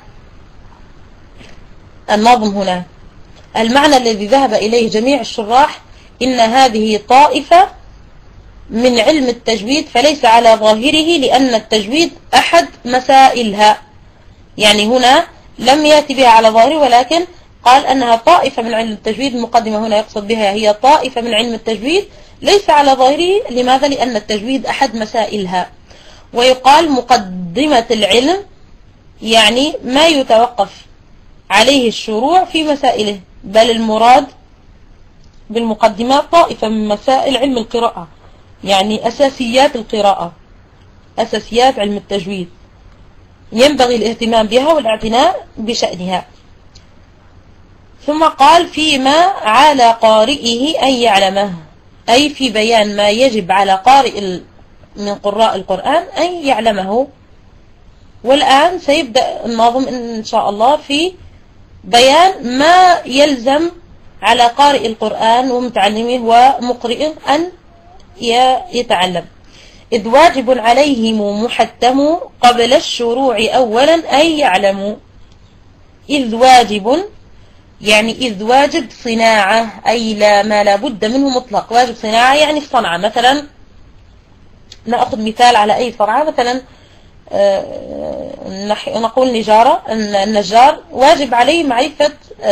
الناظم هنا؟ المعنى الذي ذهب إليه جميع الشراح إن هذه طائفة من علم التجويد، فليس على ظاهره لأن التجويد أحد مسائلها. يعني هنا لم يأتي بها على ظاهره، ولكن قال أنها طائفة من علم التجويد. المقدمة هنا يقصد بها هي طائفة من علم التجويد ليس على ظاهره. لماذا؟ لأن التجويد أحد مسائلها. ويقال مقدمة العلم يعني ما يتوقف عليه الشروع في مسائله، بل المراد بالمقدمات طائفة من مسائل علم القراءة، يعني أساسيات القراءة، أساسيات علم التجويد، ينبغي الاهتمام بها والاعتناء بشأنها. ثم قال فيما على قارئه أن يعلمه، أي في بيان ما يجب على قارئ من قراء القرآن أن يعلمه. والآن سيبدأ الناظم إن شاء الله في بيان ما يلزم على قارئ القرآن ومتعلمه ومقرئه أن يتعلم. إذ واجب عليهم محتم قبل الشروع أولا أن يعلموا. إذ واجب يعني إذ واجب صناعة، أي ما لا بد منه مطلق. واجب صناعة يعني الصنعة. مثلا نأخذ مثال على أي صنعة. مثلا نقول نجارة، النجار واجب عليه معرفة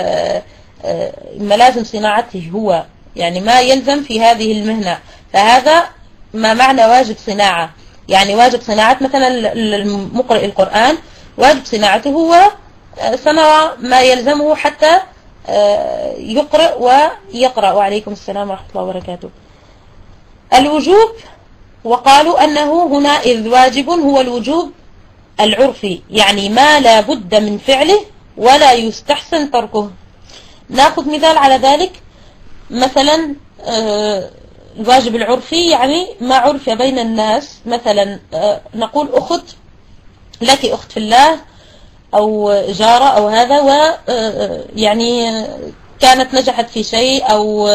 ملازم صناعته هو، يعني ما يلزم في هذه المهنة. فهذا ما معنى واجب صناعة. يعني واجب صناعة مثلا المقرئ القرآن واجب صناعته هو صنع ما يلزمه حتى يقرأ ويقرأ. وعليكم السلام ورحمة الله وبركاته. الوجوب، وقالوا أنه هنا إذ واجب هو الوجوب العرفي، يعني ما لا بد من فعله ولا يستحسن تركه. نأخذ مثال على ذلك. مثلا الواجب العرفي يعني ما عرف بين الناس. مثلا نقول أخت لك، أخت في الله أو جارة أو هذا، ويعني كانت نجحت في شيء أو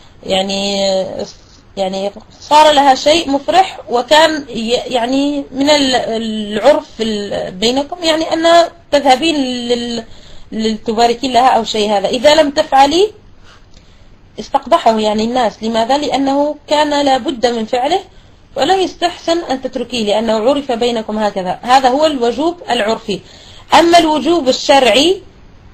يعني صار لها شيء مفرح، وكان يعني من العرف بينكم يعني أن تذهبين لتباركين لها أو شيء. هذا إذا لم تفعلي استقبحه يعني الناس. لماذا؟ لأنه كان لابد من فعله ولا يستحسن أن تتركيه لأنه عرف بينكم هكذا. هذا هو الوجوب العرفي. أما الوجوب الشرعي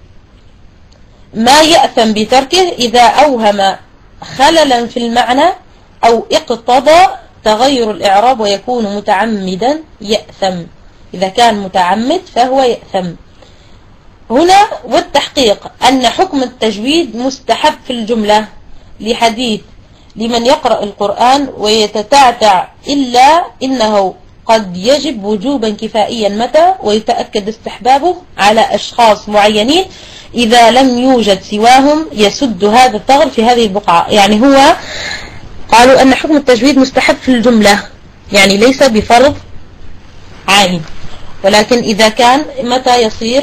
ما يأثم بتركه إذا أوهم خللا في المعنى أو اقتضى تغير الإعراب ويكون متعمدا يأثم. إذا كان متعمد فهو يأثم. هنا والتحقيق أن حكم التجويد مستحب في الجملة لحديث لمن يقرأ القرآن ويتتعتع إلا إنه قد يجب وجوبا كفائيا متى ويتأكد استحبابه على أشخاص معينين إذا لم يوجد سواهم يسد هذا الثغر في هذه البقعة. يعني هو قالوا أن حكم التجويد مستحب في الجملة، يعني ليس بفرض عين، ولكن إذا كان متى يصير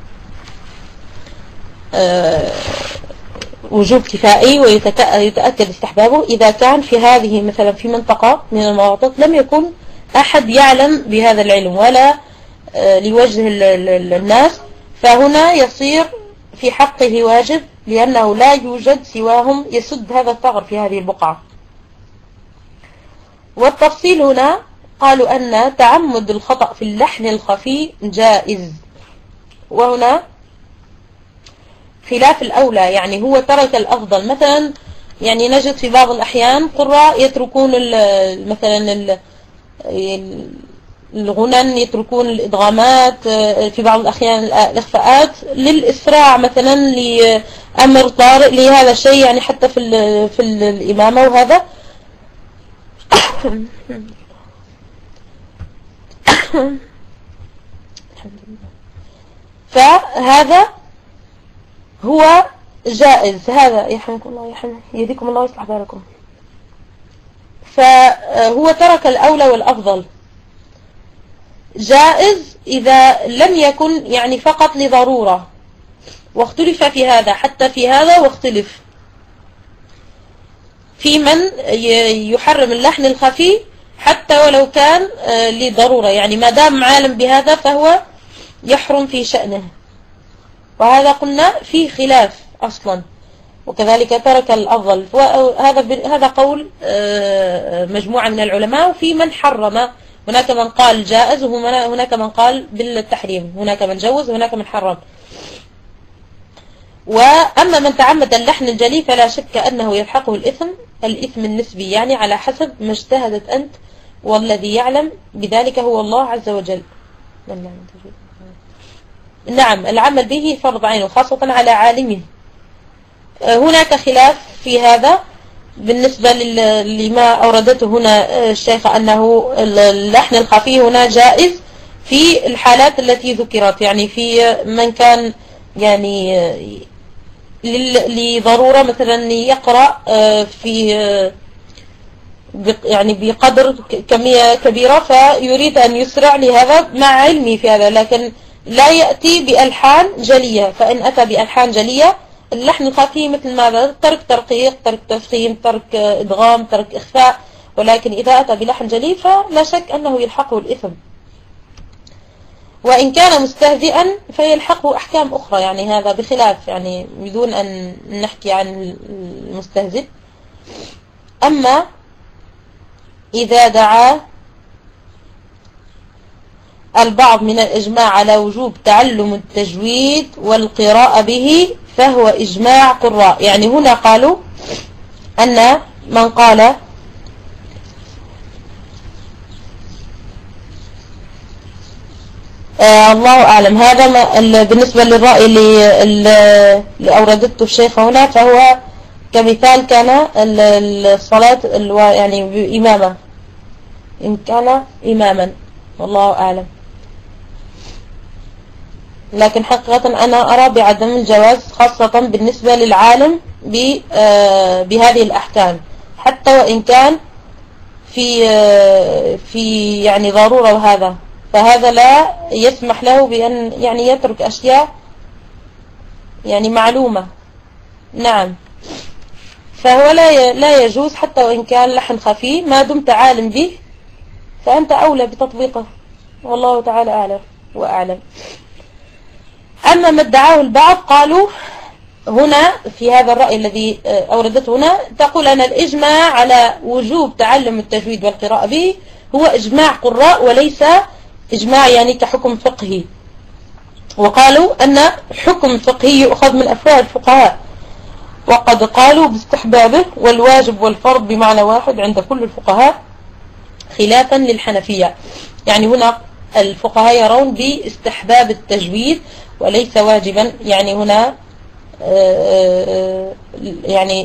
وجوب كفائي ويتأكد استحبابه إذا كان في هذه مثلا في منطقة من المناطق لم يكن أحد يعلم بهذا العلم ولا لوجه الناس، فهنا يصير في حقه واجب لأنه لا يوجد سواهم يسد هذا الثغر في هذه البقعة. والتفصيل هنا قالوا أن تعمد الخطأ في اللحن الخفي جائز، وهنا خلاف الأولى، يعني هو ترك الأفضل. مثلا يعني نجد في بعض الأحيان قراء يتركون مثلا الغنن، يتركون الإدغامات، في بعض الأحيان الإخفاءات للإسراع مثلا لأمر طارئ لهذا الشيء، يعني حتى في الإمامة وهذا. فهذا هو جائز. هذا يحمدكم الله يهديكم الله ويصلح بالكم. فهو ترك الأولى والأفضل. جائز إذا لم يكن يعني فقط لضرورة، واختلف في هذا، حتى في هذا واختلف في من يحرم اللحن الخفي حتى ولو كان لضرورة، يعني ما دام عالم بهذا فهو يحرم في شأنه. وهذا قلنا فيه خلاف أصلا، وكذلك ترك الأفضل. هذا قول مجموعة من العلماء. وفي من حرم، هناك من قال جائز وهناك من قال بالتحريم، هناك من جوز وهناك من حرم. وأما من تعمد اللحن الجلي فلا شك أنه يلحقه الإثم النسبي، يعني على حسب ما اجتهدت أنت، والذي يعلم بذلك هو الله عز وجل. نعم، العمل به فرض عين خاصة على عالمه. هناك خلاف في هذا بالنسبة لما أوردته هنا الشيخ، أنه اللحن الخفي هنا جائز في الحالات التي ذكرت، يعني في من كان يعني لضرورة مثلا يقرأ في يعني بقدر كمية كبيرة فيريد أن يسرع لهذا مع علمه في هذا، لكن لا يأتي بألحان جلية. فإن أتى بألحان جلية، اللحن الخفي مثل ماذا؟ ترك ترقيق، ترك تفخيم، ترك إدغام، ترك إخفاء. ولكن إذا أتى بلحن جلي فلا شك أنه يلحقه الإثم. وإن كان مستهزئا فيلحقه أحكام أخرى، يعني هذا بخلاف، يعني بدون أن نحكي عن المستهزئ. أما إذا دعا البعض من الإجماع على وجوب تعلم التجويد والقراءة به فهو إجماع قراء. يعني هنا قالوا أن من قال الله أعلم، هذا بالنسبة للرأي اللي أوردته الشيخ هنا، فهو كمثال كان الصلاة يعني بإمامة، إن كان إماما، والله أعلم. لكن حقيقة أنا أرى بعدم الجواز، خاصة بالنسبة للعالم بهذه الأحكام، حتى وإن كان في يعني ضرورة. وهذا فهذا لا يسمح له بأن يعني يترك أشياء يعني معلومة. نعم، فهو لا يجوز حتى وإن كان لحن خفي، ما دمت عالم به فأنت أولى بتطبيقه، والله تعالى أعلم وأعلم. أما ما ادعاه البعض، قالوا هنا في هذا الرأي الذي أوردته هنا، تقول أن الإجماع على وجوب تعلم التجويد والقراءة به هو إجماع قراء وليس إجماع يعني كحكم فقهي. وقالوا أن حكم فقهي يؤخذ من أفواه الفقهاء، وقد قالوا باستحبابه، والواجب والفرض بمعنى واحد عند كل الفقهاء، خلافا للحنفية. يعني هنا الفقهاء يرون باستحباب التجويد وليس واجبا. يعني هنا يعني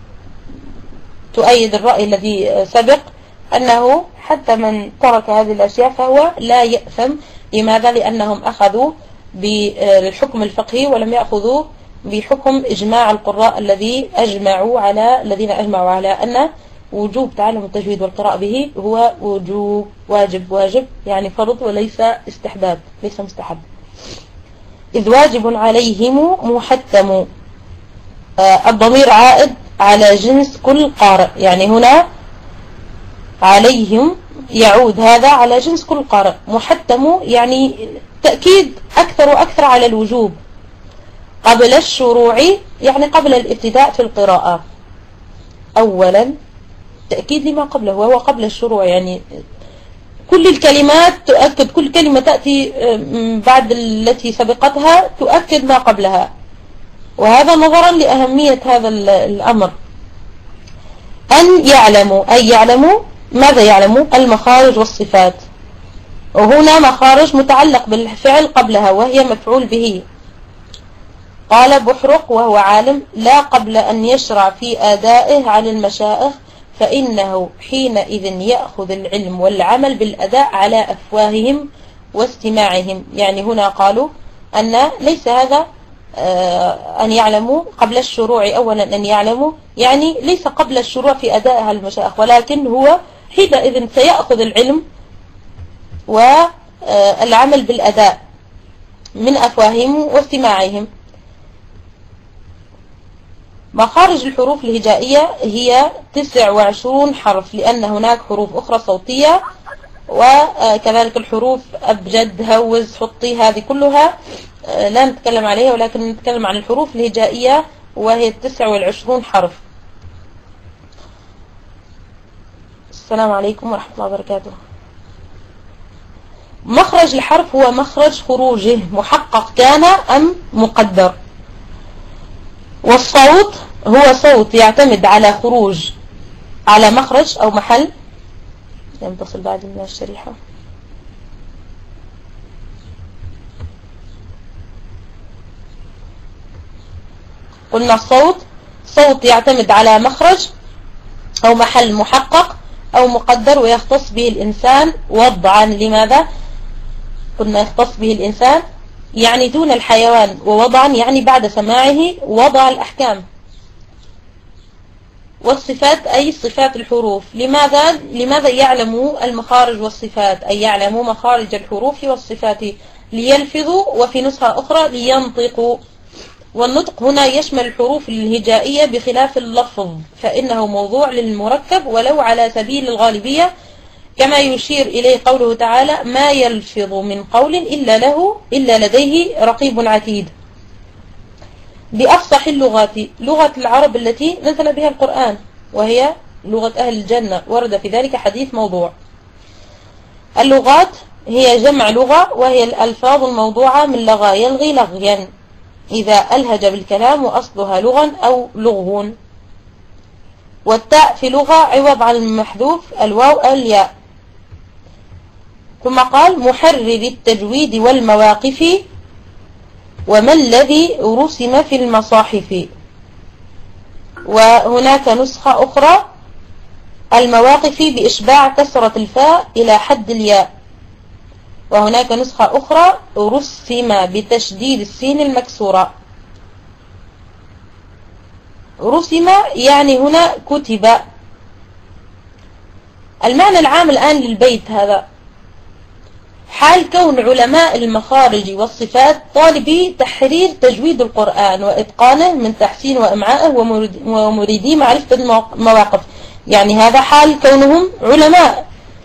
تؤيد الرأي الذي سبق، أنه حتى من ترك هذه الأشياء فهو لا يأثم. لماذا؟ لأنهم أخذوا بالحكم الفقهي ولم يأخذوا بحكم إجماع القراء الذين أجمعوا على أن وجوب تعلم التجويد والقراءة به هو واجب، يعني فرض وليس استحباب، ليس مستحب. إذ واجب عليهم محتم. الضمير عائد على جنس كل قارئ، يعني هنا عليهم يعود هذا على جنس كل قارئ. محتم يعني تأكيد أكثر وأكثر على الوجوب قبل الشروع، يعني قبل الابتداء في القراءة. أولا تأكيد لما قبله وهو قبل الشروع، يعني كل الكلمات تؤكد، كل كلمة تأتي بعد التي سبقتها تؤكد ما قبلها. وهذا نظرا لأهمية هذا الأمر. أن يعلموا، أي يعلموا ماذا؟ يعلموا المخارج والصفات. وهنا مخارج متعلق بالفعل قبلها وهي مفعول به. قال بحرق وهو عالم: لا قبل أن يشرع في أدائه على المشائخ، فإنه حينئذ يأخذ العلم والعمل بالأداء على أفواههم واستماعهم. يعني هنا قالوا أن ليس هذا أن يعلموا قبل الشروع، أولا أن يعلموا يعني ليس قبل الشروع في أدائها على المشائخ، ولكن هو حينئذ سيأخذ العلم والعمل بالأداء من أفواههم واستماعهم. مخارج الحروف الهجائية هي 29 حرف، لأن هناك حروف أخرى صوتية، وكذلك الحروف أبجد، هوز، حطي، هذه كلها لا نتكلم عليها، ولكن نتكلم عن الحروف الهجائية وهي 29 حرف. السلام عليكم ورحمة الله وبركاته. مخرج الحرف هو مخرج خروجه محقق كان أم مقدر. والصوت هو صوت يعتمد على خروج على مخرج أو محل. ينتصل بعد من الشريحة. قلنا الصوت صوت يعتمد على مخرج أو محل محقق أو مقدر، ويختص به الإنسان وضعا. لماذا؟ قلنا يختص به الإنسان يعني دون الحيوان، ووضعا يعني بعد سماعه وضع الأحكام. والصفات أي صفات الحروف. لماذا يعلموا المخارج والصفات؟ أي يعلموا مخارج الحروف والصفات ليلفظوا، وفي نسخة أخرى لينطقوا. والنطق هنا يشمل الحروف الهجائية بخلاف اللفظ، فإنه موضوع للمركب ولو على سبيل الغالبية، كما يشير إليه قوله تعالى: ما يلفظ من قول إلا لديه رقيب عتيد. بأفصح اللغات، لغة العرب التي نزل بها القرآن، وهي لغة أهل الجنة، ورد في ذلك حديث موضوع. اللغات هي جمع لغة، وهي الألفاظ الموضوعة من لغى يلغي لغيا إذا ألهج بالكلام، وأصلها لغا أو لغو. والتاء في لغة عوض عن المحذوف الواو الياء. ثم قال: محرر التجويد والمواقف، وما الذي رسم في المصاحف. وهناك نسخة أخرى: المواقف بإشباع كسرة الفاء إلى حد الياء. وهناك نسخة أخرى: رسم بتشديد السين المكسورة. رسم يعني هنا كتب. المعنى العام الآن للبيت هذا: حال كون علماء المخارج والصفات طالبي تحرير تجويد القرآن وإتقانه من تحسين وإمعائه ومريدي معرفة المواقف. يعني هذا حال كونهم علماء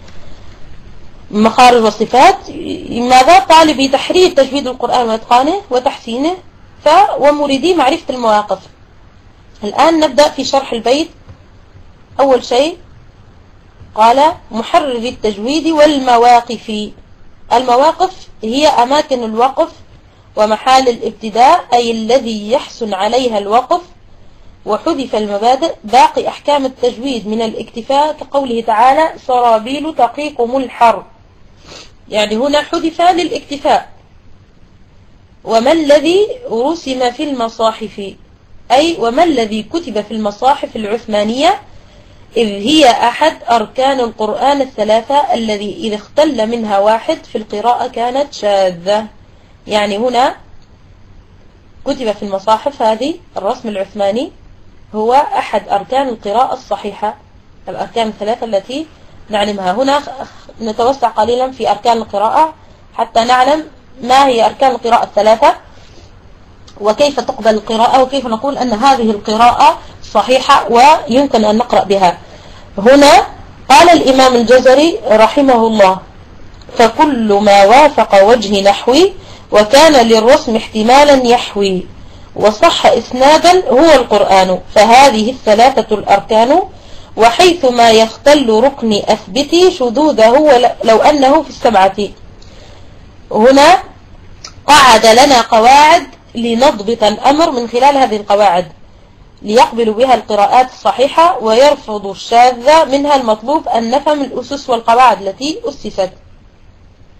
مخارج والصفات. ماذا؟ طالبي تحرير تجويد القرآن وإتقانه وتحسينه، ومريدي معرفة المواقف. الآن نبدأ في شرح البيت. أول شيء قال: محرر التجويد والمواقف. المواقف هي أماكن الوقف ومحال الابتداء، أي الذي يحسن عليها الوقف. وحذف المبادئ باقي أحكام التجويد من الاكتفاء، كقوله تعالى: سرابيل تقيكم الحر. يعني هنا حذف للاكتفاء. وما الذي رسم في المصاحف، أي وما الذي كتب في المصاحف العثمانية، إذ هي أحد أركان القرآن الثلاثة الذي إذا اختل منها واحد في القراءة كانت شاذة. يعني هنا كتب في المصاحف هذه الرسم العثماني هو أحد أركان القراءة الصحيحة، الأركان الثلاثة التي نعلمها. هنا نتوسع قليلا في أركان القراءة حتى نعلم ما هي أركان القراءة الثلاثة، وكيف تقبل القراءة، وكيف نقول أن هذه القراءة صحيحة ويمكن أن نقرأ بها. هنا قال الإمام الجزري رحمه الله: فكل ما وافق وجه نحوي وكان للرسم احتمالا يحوي وصح إسنادا هو القرآن، فهذه الثلاثة الأركان، وحيث ما يختل ركن أثبتي شذوذه لو أنه في السبعة. هنا قعد لنا قواعد لنضبط الأمر من خلال هذه القواعد، ليقبل بها القراءات الصحيحة ويرفض الشاذة منها. المطلوب أن نفهم الأسس والقواعد التي أسست.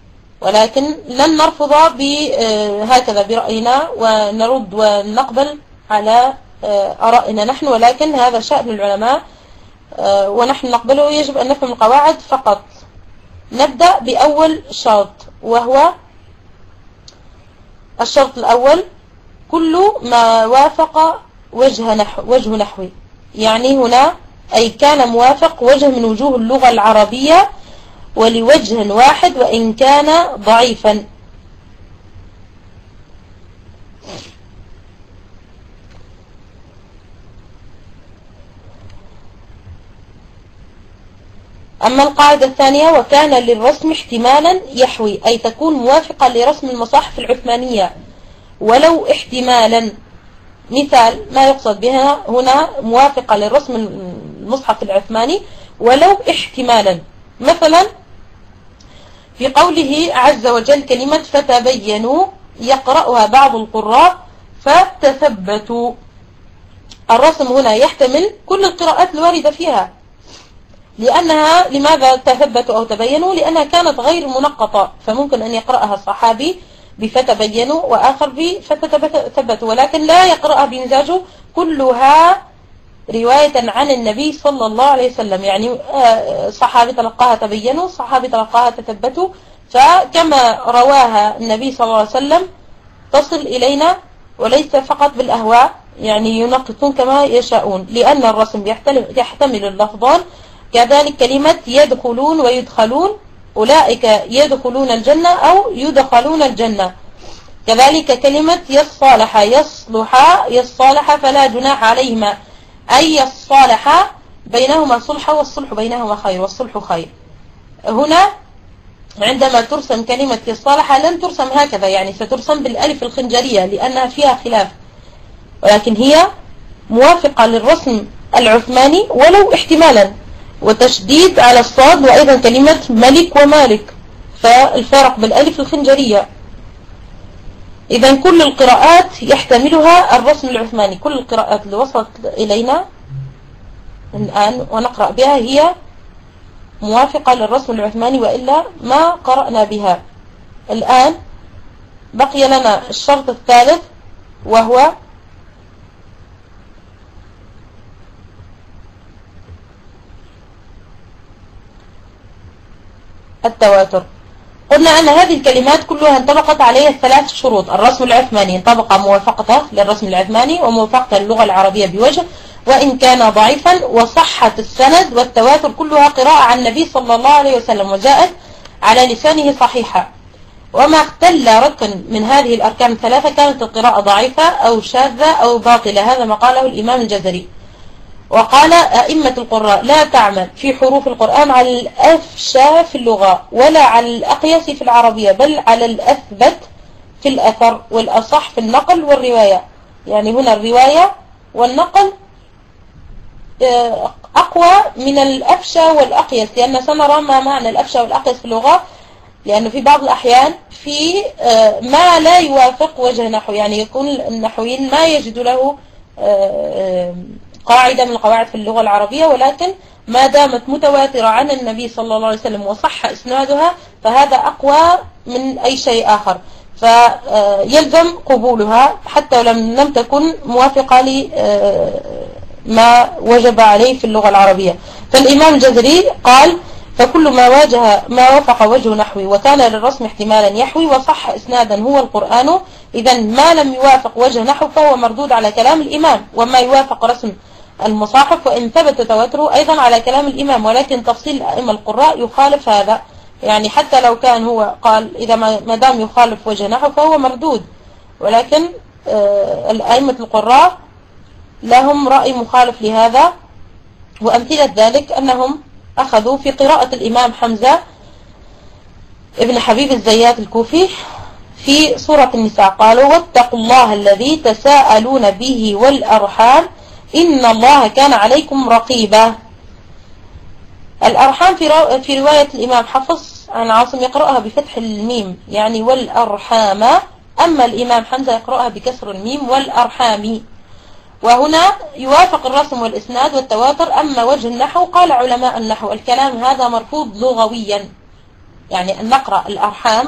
ولكن لن نرفض هكذا برأينا ونرد ونقبل على آرائنا نحن، ولكن هذا شأن العلماء ونحن نقبله. يجب أن نفهم القواعد فقط. نبدأ بأول شرط، وهو الشرط الأول: كل ما وافق وجه نحوي. يعني هنا أي كان موافق وجه من وجوه اللغة العربية ولوجه واحد وإن كان ضعيفا. أما القاعدة الثانية: وكان للرسم احتمالا يحوي، أي تكون موافقة لرسم المصاحف العثمانية ولو احتمالا. مثال ما يقصد بها هنا: موافقة للرسم المصحف العثماني ولو احتمالا. مثلا في قوله عز وجل كلمة فتبينوا، يقرأها بعض القراء فتثبتوا. الرسم هنا يحتمل كل القراءات الواردة فيها، لأنها لماذا تثبتوا أو تبينوا؟ لأنها كانت غير منقطة، فممكن أن يقرأها الصحابي بفتبينوا وآخر بفتثبتوا، ولكن لا يقرأها بمزاجه، كلها رواية عن النبي صلى الله عليه وسلم. يعني صحابي تلقاها تبينوا، صحابي تلقاها تثبتوا، فكما رواها النبي صلى الله عليه وسلم تصل إلينا، وليس فقط بالأهواء، يعني ينقطون كما يشاءون، لأن الرسم يحتمل اللفظان. كذلك كلمة يدخلون ويدخلون، أولئك يدخلون الجنة أو يدخلون الجنة. كذلك كلمة يصالح يصالح فلا جناح عليهما، أي يصالح بينهما صلح والصلح بينهما خير والصلح خير. هنا عندما ترسم كلمة يصالح لن ترسم هكذا، يعني سترسم بالألف الخنجرية لأنها فيها خلاف، ولكن هي موافقة للرسم العثماني ولو احتمالا، وتشديد على الصاد. وأيضا كلمة ملك ومالك، فالفارق بالألف الخنجرية. إذا كل القراءات يحتملها الرسم العثماني، كل القراءات اللي وصلت إلينا الآن ونقرأ بها هي موافقة للرسم العثماني، وإلا ما قرأنا بها. الآن بقي لنا الشرط الثالث، وهو التواتر. قلنا أن هذه الكلمات كلها انطبقت عليها الثلاث شروط: الرسم العثماني انطبق موافقته للرسم العثماني وموافقته للغة العربية بوجه وإن كان ضعيفا، وصحة السند، والتواتر كلها قراءة عن النبي صلى الله عليه وسلم وجاءت على لسانه صحيحة. وما اختل ركن من هذه الأركان الثلاثة كانت القراءة ضعيفة أو شاذة أو باطلة. هذا ما قاله الإمام الجزري. وقال أئمة القراء: لا تعمل في حروف القرآن على الأفشى في اللغة ولا على الأقيس في العربية، بل على الأثبت في الأثر والأصح في النقل والرواية. يعني هنا الرواية والنقل أقوى من الأفشى والأقيس، لأن سنرى ما معنى الأفشى والأقيس في اللغة، لأنه في بعض الأحيان في ما لا يوافق وجه نحو، يعني يكون النحويين ما يجد له قاعدة من القواعد في اللغة العربية، ولكن ما دامت متواترة عن النبي صلى الله عليه وسلم وصح إسنادها فهذا أقوى من أي شيء آخر، فيلزم قبولها حتى لم تكن موافقة لما وجب عليه في اللغة العربية. فالإمام الجزري قال: فكل ما وافق وجه نحوي وكان للرسم احتمالا يحوي وصح إسنادا هو القرآن. إذا ما لم يوافق وجه نحو فهو مردود على كلام الإمام، وما يوافق رسم المصاحف وإن ثبت تواتره أيضا على كلام الإمام، ولكن تفصيل الأئمة القراء يخالف هذا، يعني حتى لو كان هو قال إذا ما دام يخالف وجه نحو فهو مردود، ولكن الأئمة القراء لهم رأي مخالف لهذا. وأمثلة ذلك أنهم أخذوا في قراءة الإمام حمزة ابن حبيب الزيات الكوفي في سورة النساء، قالوا: واتقوا الله الذي تساءلون به والأرحام إن الله كان عليكم رقيبا. الأرحام في رواية الإمام حفص عن عاصم يقرأها بفتح الميم، يعني والأرحام، أما الإمام حمزة يقرأها بكسر الميم والأرحام. وهنا يوافق الرسم والإسناد والتواتر. أما وجه النحو قال علماء النحو: الكلام هذا مرفوض لغويا، يعني أن نقرأ الأرحام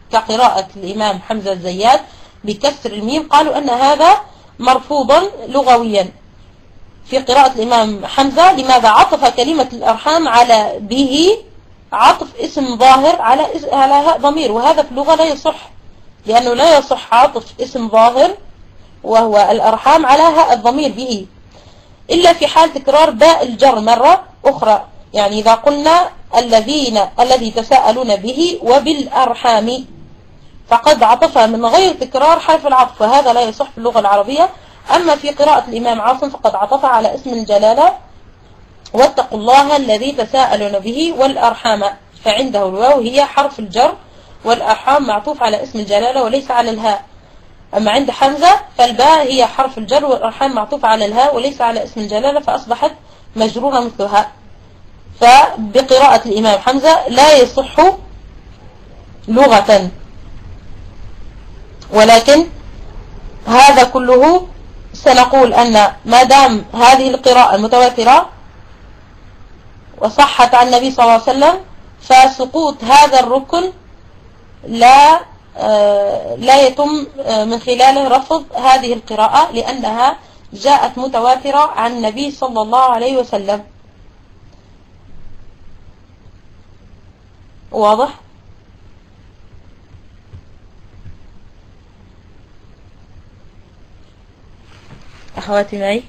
كقراءة الإمام حمزة الزيات بكسر الميم، قالوا أن هذا مرفوضا لغويا في قراءة الإمام حمزة. لماذا؟ عطف كلمة الأرحام على به عطف اسم ظاهر على هاء ضمير، وهذا في اللغة لا يصح، لأنه لا يصح عطف اسم ظاهر وهو الأرحام على هاء الضمير به، إلا في حال تكرار باء الجر مرة أخرى. يعني إذا قلنا الذي تساءلون به وبالأرحام، فقد عطفها من غير تكرار حرف العطف، وهذا لا يصح في اللغة العربية. أما في قراءة الإمام عاصم فقد عطفها على اسم الجلالة واتقوا الله الذي تساءلون به والأرحام، فعنده الواو هي حرف الجر، والأرحام معطوف على اسم الجلالة وليس على الهاء. أما عند حمزة فالباء هي حرف الجر والأرحام معطوف على الهاء وليس على اسم الجلالة، فأصبحت مجرورة مثلها. فبقراءة الإمام حمزة لا يصح لغة، ولكن هذا كله سنقول أن ما دام هذه القراءة المتواترة وصحت عن النبي صلى الله عليه وسلم، فسقوط هذا الركن لا يتم من خلاله رفض هذه القراءة، لأنها جاءت متواترة عن النبي صلى الله عليه وسلم. واضح؟ أخواتي معي؟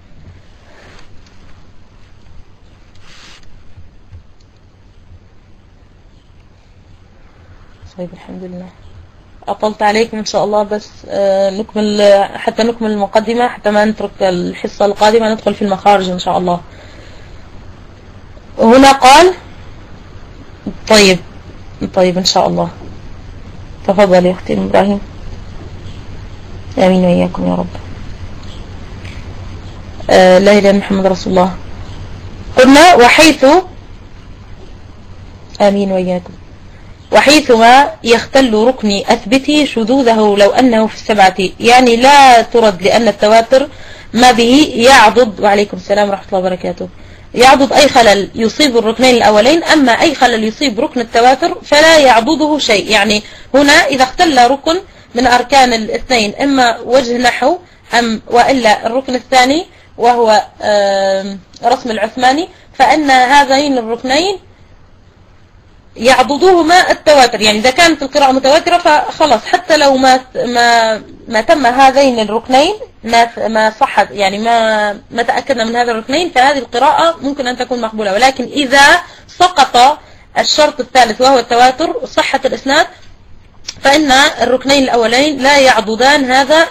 طيب الحمد لله. أطلت عليكم إن شاء الله، بس نكمل حتى نكمل المقدمة، حتى ما نترك الحصة القادمة ندخل في المخارج إن شاء الله. وهنا قال طيب إن شاء الله. تفضل يا أختي إبراهيم. آمين وإياكم يا رب. لا إله إلا محمد رسول الله. قلنا آمين وإياكم. وحيثما يختل ركن أثبتي شذوذه لو أنه في السبعة، يعني لا ترد، لأن التواتر ما به يعضد، وعليكم السلام ورحمة الله وبركاته، يعضد أي خلل يصيب الركنين الأولين. أما أي خلل يصيب ركن التواتر فلا يعضده شيء. يعني هنا إذا اختل ركن من أركان الاثنين، إما وجه نحو وإلا الركن الثاني وهو رسم العثماني، فإن هذين الركنين يعضدوهما التواتر. يعني إذا كانت القراءة متواترة فخلص، حتى لو ما تم هذين الركنين، ما صحت، يعني ما تأكدنا من هذا الركنين، فهذه القراءة ممكن أن تكون مقبولة. ولكن إذا سقط الشرط الثالث وهو التواتر صحة الإسناد، فإن الركنين الأولين لا يعضدان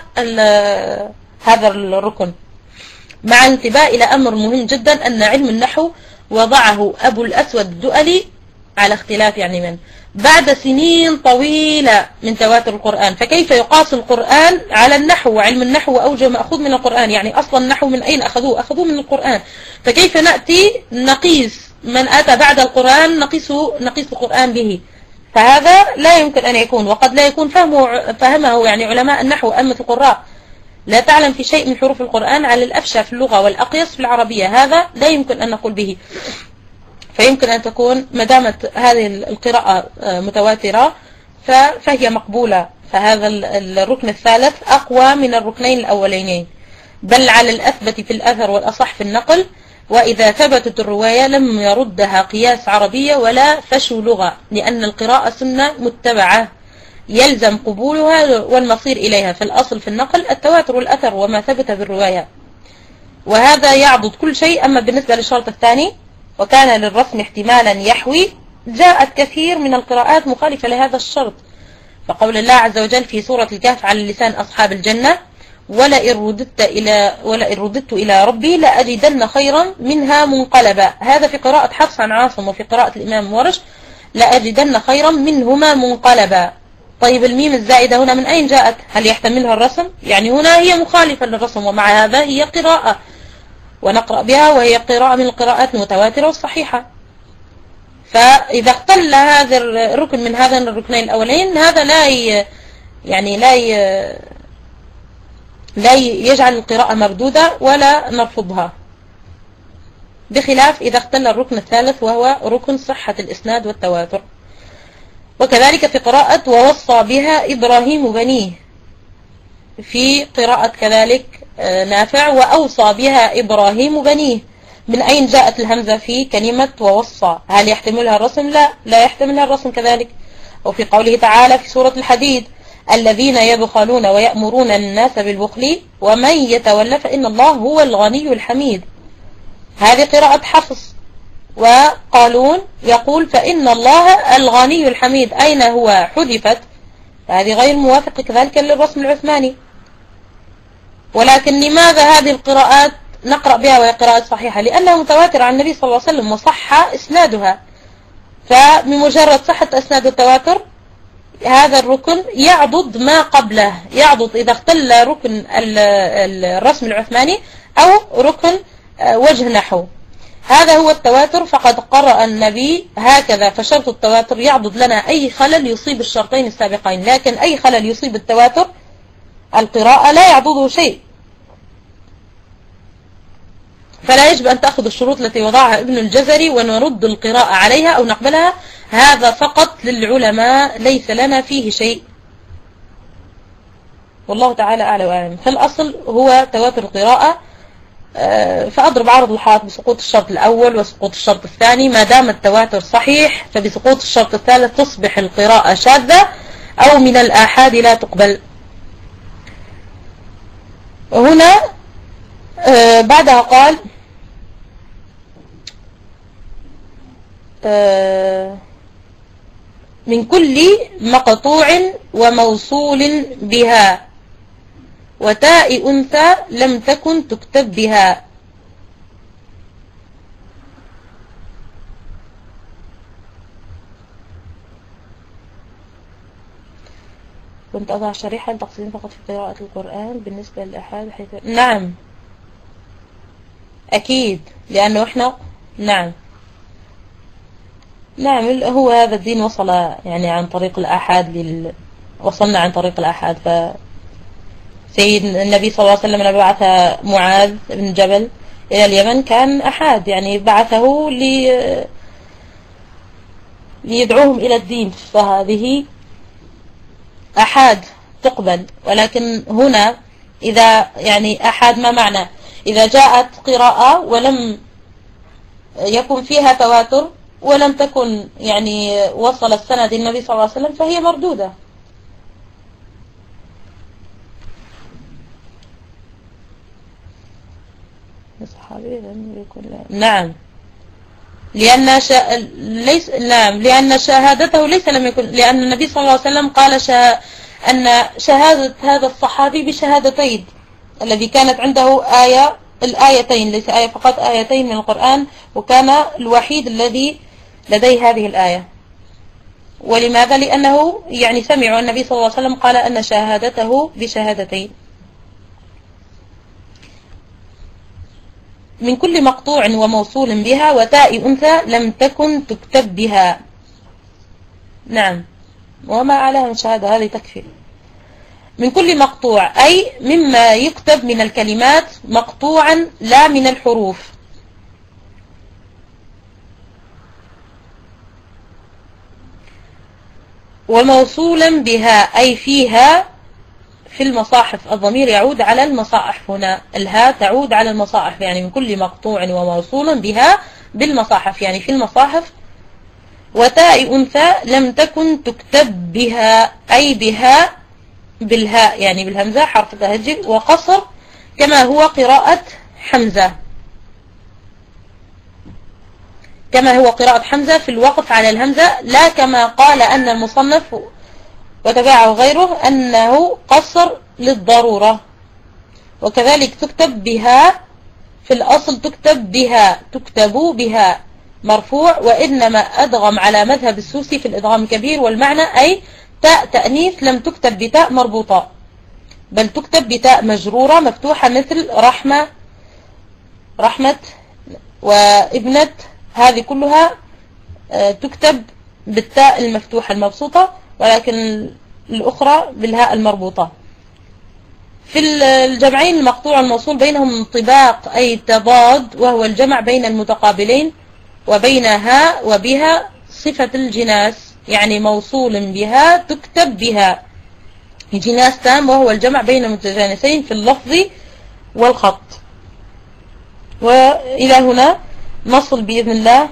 هذا الركن. مع الانتباه إلى أمر مهم جدا، أن علم النحو وضعه أبو الأسود الدؤلي على اختلاف يعني من بعد سنين طويلة من تواتر القرآن. فكيف يقاس القرآن على النحو؟ وعلم النحو أوجه مأخوذ من القرآن، يعني أصلا النحو من أين أخذوه من القرآن. فكيف نأتي نقيس من أتى بعد القرآن نقيس القرآن به؟ فهذا لا يمكن أن يكون، وقد لا يكون فهمه يعني علماء النحو أمة القراء لا تعلم في شيء من حروف القرآن على الأفشى في اللغة والأقيس في العربية، هذا لا يمكن أن نقول به. فيمكن أن تكون ما دامت هذه القراءة متواترة فهي مقبولة، فهذا الركن الثالث أقوى من الركنين الأولين، بل على الأثبت في الأثر والأصح في النقل. وإذا ثبتت الرواية لم يردها قياس عربية ولا فشو لغة، لأن القراءة سنة متبعة يلزم قبولها والمصير إليها. فالأصل في النقل التواتر والأثر وما ثبت بالرواية، وهذا يعضد كل شيء. أما بالنسبة للشرط الثاني، وكان للرسم احتمالا يحوي، جاءت كثير من القراءات مخالفة لهذا الشرط. فقول الله عز وجل في سورة الكهف على لسان أصحاب الجنة: ولئن رددت إلى ربي لأجدن خيرا منها منقلبا. هذا في قراءة حفص عن عاصم، وفي قراءة الإمام ورش لأجدن خيرا منهما منقلبا. طيب الميم الزائدة هنا من أين جاءت؟ هل يحتملها الرسم؟ يعني هنا هي مخالفة للرسم، ومع هذا هي قراءة ونقرأ بها، وهي قراءة من القراءات المتواترة والصحيحة. فإذا اختل هذا الركن من هذا الركنين الأولين، هذا لا يجعل القراءة مردودة ولا نرفضها، بخلاف إذا اختل الركن الثالث وهو ركن صحة الإسناد والتواتر. وكذلك في قراءة ووصى بها إبراهيم بنيه، في قراءة كذلك نافع وأوصى بها إبراهيم بنيه. من أين جاءت الهمزة في كلمة ووصى؟ هل يحتملها الرسم؟ لا يحتملها الرسم كذلك. وفي قوله تعالى في سورة الحديد الذين يبخلون ويأمرون الناس بالبخل ومن يتولى فإن الله هو الغني الحميد، هذه قراءة حفص. وقالون يقول فإن الله الغني الحميد، أين هو؟ حذفت، هذه غير موافقة كذلك للرسم العثماني. ولكن لماذا هذه القراءات نقرأ بها وهي قراءة صحيحة؟ لأنها متواترة عن النبي صلى الله عليه وسلم وصح إسنادها، فبمجرد صحة إسناد التواتر هذا الركن يعضد ما قبله، يعضد إذا اختل ركن الرسم العثماني أو ركن وجه نحو. هذا هو التواتر، فقد قرأ النبي هكذا، فشرط التواتر يعضد لنا أي خلل يصيب الشرطين السابقين، لكن أي خلل يصيب التواتر القراءة لا يعضده شيء. فلا يجب أن تأخذ الشروط التي وضعها ابن الجزري ونرد القراءة عليها أو نقبلها، هذا فقط للعلماء ليس لنا فيه شيء، والله تعالى أعلى وأعلم. فالأصل هو تواتر القراءة. فأضرب عرض الحائط بسقوط الشرط الأول وسقوط الشرط الثاني، ما دام التواتر صحيح فبسقوط الشرط الثالث تصبح القراءة شاذة أو من الآحاد لا تقبل. هنا بعدها قال من كل مقطوع وموصول بها وتاء أنثى لم تكن تكتب بها. كنت أضع شريحة لتقصير فقط في قراءة القرآن بالنسبة للأحاد حيث نعم أكيد، لأنه إحنا نعم هو هذا الدين وصل يعني عن طريق الآحاد وصلنا عن طريق الآحاد. فسيد النبي صلى الله عليه وسلم لما بعث معاذ بن جبل إلى اليمن كان أحاد، يعني بعثه ليدعوهم إلى الدين، فهذه أحاد تقبل. ولكن هنا إذا يعني أحاد ما معنى؟ إذا جاءت قراءة ولم يكن فيها تواتر ولم تكن يعني وصل السند النبي صلى الله عليه وسلم فهي مردودة. نعم لأن شهادته ليس لم يكن، لأن النبي صلى الله عليه وسلم قال أن شهادة هذا الصحابي بشهادتين، الذي كانت عنده الآيتين، ليس آية فقط، آيتين من القرآن، وكان الوحيد الذي لديه هذه الآية. ولماذا؟ لأنه يعني سمعوا النبي صلى الله عليه وسلم قال أن شهادته بشهادتين. من كل مقطوع وموصول بها وتاء أنثى لم تكن تكتب بها. نعم، وما أعلاها من شهادة هذه تكفي. من كل مقطوع أي مما يكتب من الكلمات مقطوعا لا من الحروف. وموصولا بها أي فيها في المصاحف، الضمير يعود على المصاحف، هنا الهاء تعود على المصاحف، يعني من كل مقطوع وموصول بها بالمصاحف، يعني في المصاحف. وتاء أنثى لم تكن تكتب بها أي بها بالهاء، يعني بالهمزة حرف تهجئ وقصر، كما هو قراءة حمزة، كما هو قراءة حمزة في الوقف على الهمزة، لا كما قال أن المصنف وتبعه غيره أنه قصر للضرورة. وكذلك تكتب بها في الأصل تكتب بها، تكتب بها مرفوع، وإنما أدغم على مذهب السوسي في الإدغام الكبير، والمعنى أي تاء تأنيث لم تكتب بتاء مربوطة، بل تكتب بتاء مجرورة مفتوحة، مثل رحمة وابنة، هذه كلها تكتب بالتاء المفتوحة المبسوطة، ولكن الأخرى بالهاء المربوطة. في الجمعين المقطوع الموصول بينهم انطباق أي تضاد، وهو الجمع بين المتقابلين، وبينها وبها صفة الجناس، يعني موصول بها تكتب بها. جناس تام وهو الجمع بين متجانسين في اللفظ والخط. وإلى هنا نصل بإذن الله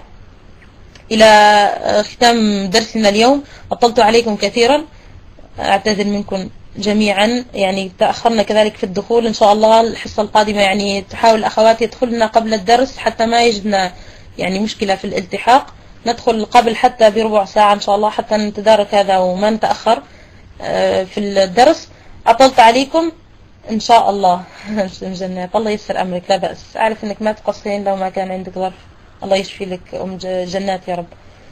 إلى ختام درسنا اليوم. أطلت عليكم كثيرا، أعتذر منكم جميعا، يعني تأخرنا كذلك في الدخول. إن شاء الله الحصة القادمة يعني تحاول الأخوات يدخلنا قبل الدرس حتى ما يجدنا يعني مشكلة في الالتحاق، ندخل قبل حتى بربع ساعة إن شاء الله حتى نتدارك هذا وما نتأخر في الدرس. أطلت عليكم إن شاء الله. جنات الله يسر أمرك، لا بأس، أعرف إنك ما تقصرين لو ما كان عندك ظرف. الله يشفي لك أم جنات يا رب.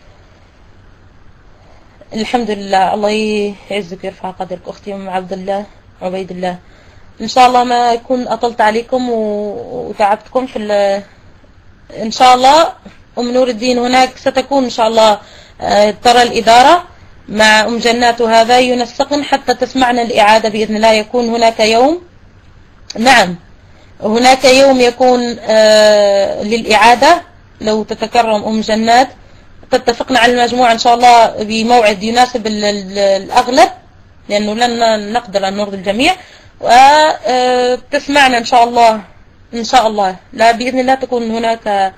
الحمد لله، الله يعزك ويرفع قدرك أختي أم عبد الله عبيد الله. إن شاء الله ما أكون أطلت عليكم وتعبتكم في إن شاء الله. أم نور الدين هناك ستكون إن شاء الله ترى الإدارة مع أم جنات، وهذا ينسقن حتى تسمعنا الإعادة بإذن الله. يكون هناك يوم، نعم هناك يوم يكون للإعادة لو تتكرم أم جنات. تتفقنا على المجموعة إن شاء الله بموعد يناسب الأغلب، لأنه لن نقدر أن نرضي الجميع، وتسمعنا إن شاء الله. إن شاء الله لا بإذن الله تكون هناك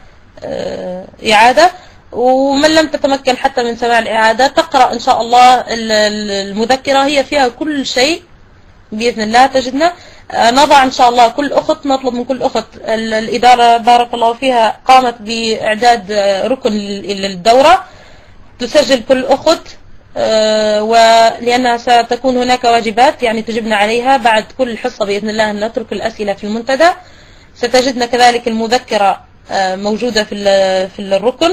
إعادة. ومن لم تتمكن حتى من سماع الإعادة تقرأ إن شاء الله المذكرة، هي فيها كل شيء بإذن الله تجدنا. نضع إن شاء الله كل أخت، نطلب من كل أخت، الإدارة بارك الله فيها قامت بإعداد ركن للدورة، تسجل كل أخت، ولأنها ستكون هناك واجبات يعني تجبنا عليها بعد كل حصة بإذن الله. نترك الأسئلة في المنتدى، ستجدنا كذلك المذكرة موجودة في الركن.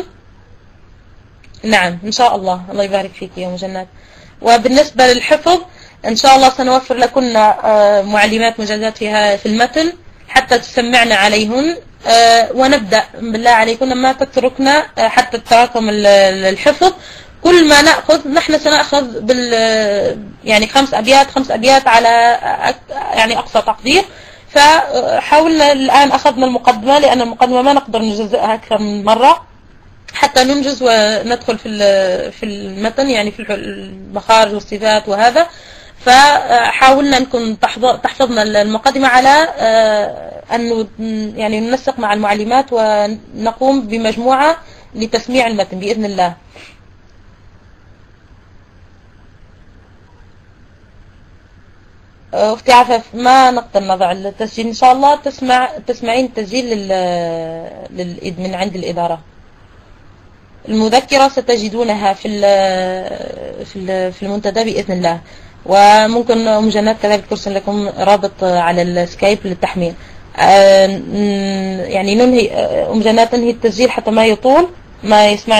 نعم إن شاء الله، الله يبارك فيك يا أم جنات. وبالنسبة للحفظ إن شاء الله سنوفر لكم معلمات مجازات في المتن حتى تسمعنا عليهن، ونبدأ بالله عليكم ما تتركنا حتى تراكم الحفظ. كل ما نأخذ نحن سنأخذ يعني 5 أبيات على يعني أقصى تقدير. فحاولنا الآن أخذنا المقدمة، لأن المقدمة ما نقدر نجزئها أكثر من مرة حتى ننجز وندخل في المتن، يعني في المخارج والصفات وهذا. فحاولنا نكون تحفظنا المقدمة على أن يعني ننسق مع المعلمات ونقوم بمجموعة لتسميع المتن بإذن الله. أختي عفاف ما نقدر نضع التسجيل، إن شاء الله تسمعين التسجيل من عند الإدارة. المذكرة ستجدونها في المنتدى بإذن الله. وممكن أم جنات كذلك ترسل لكم رابط على السكايب للتحميل. يعني ننهي أم جنات تنهي التسجيل حتى ما يطول، ما يسمع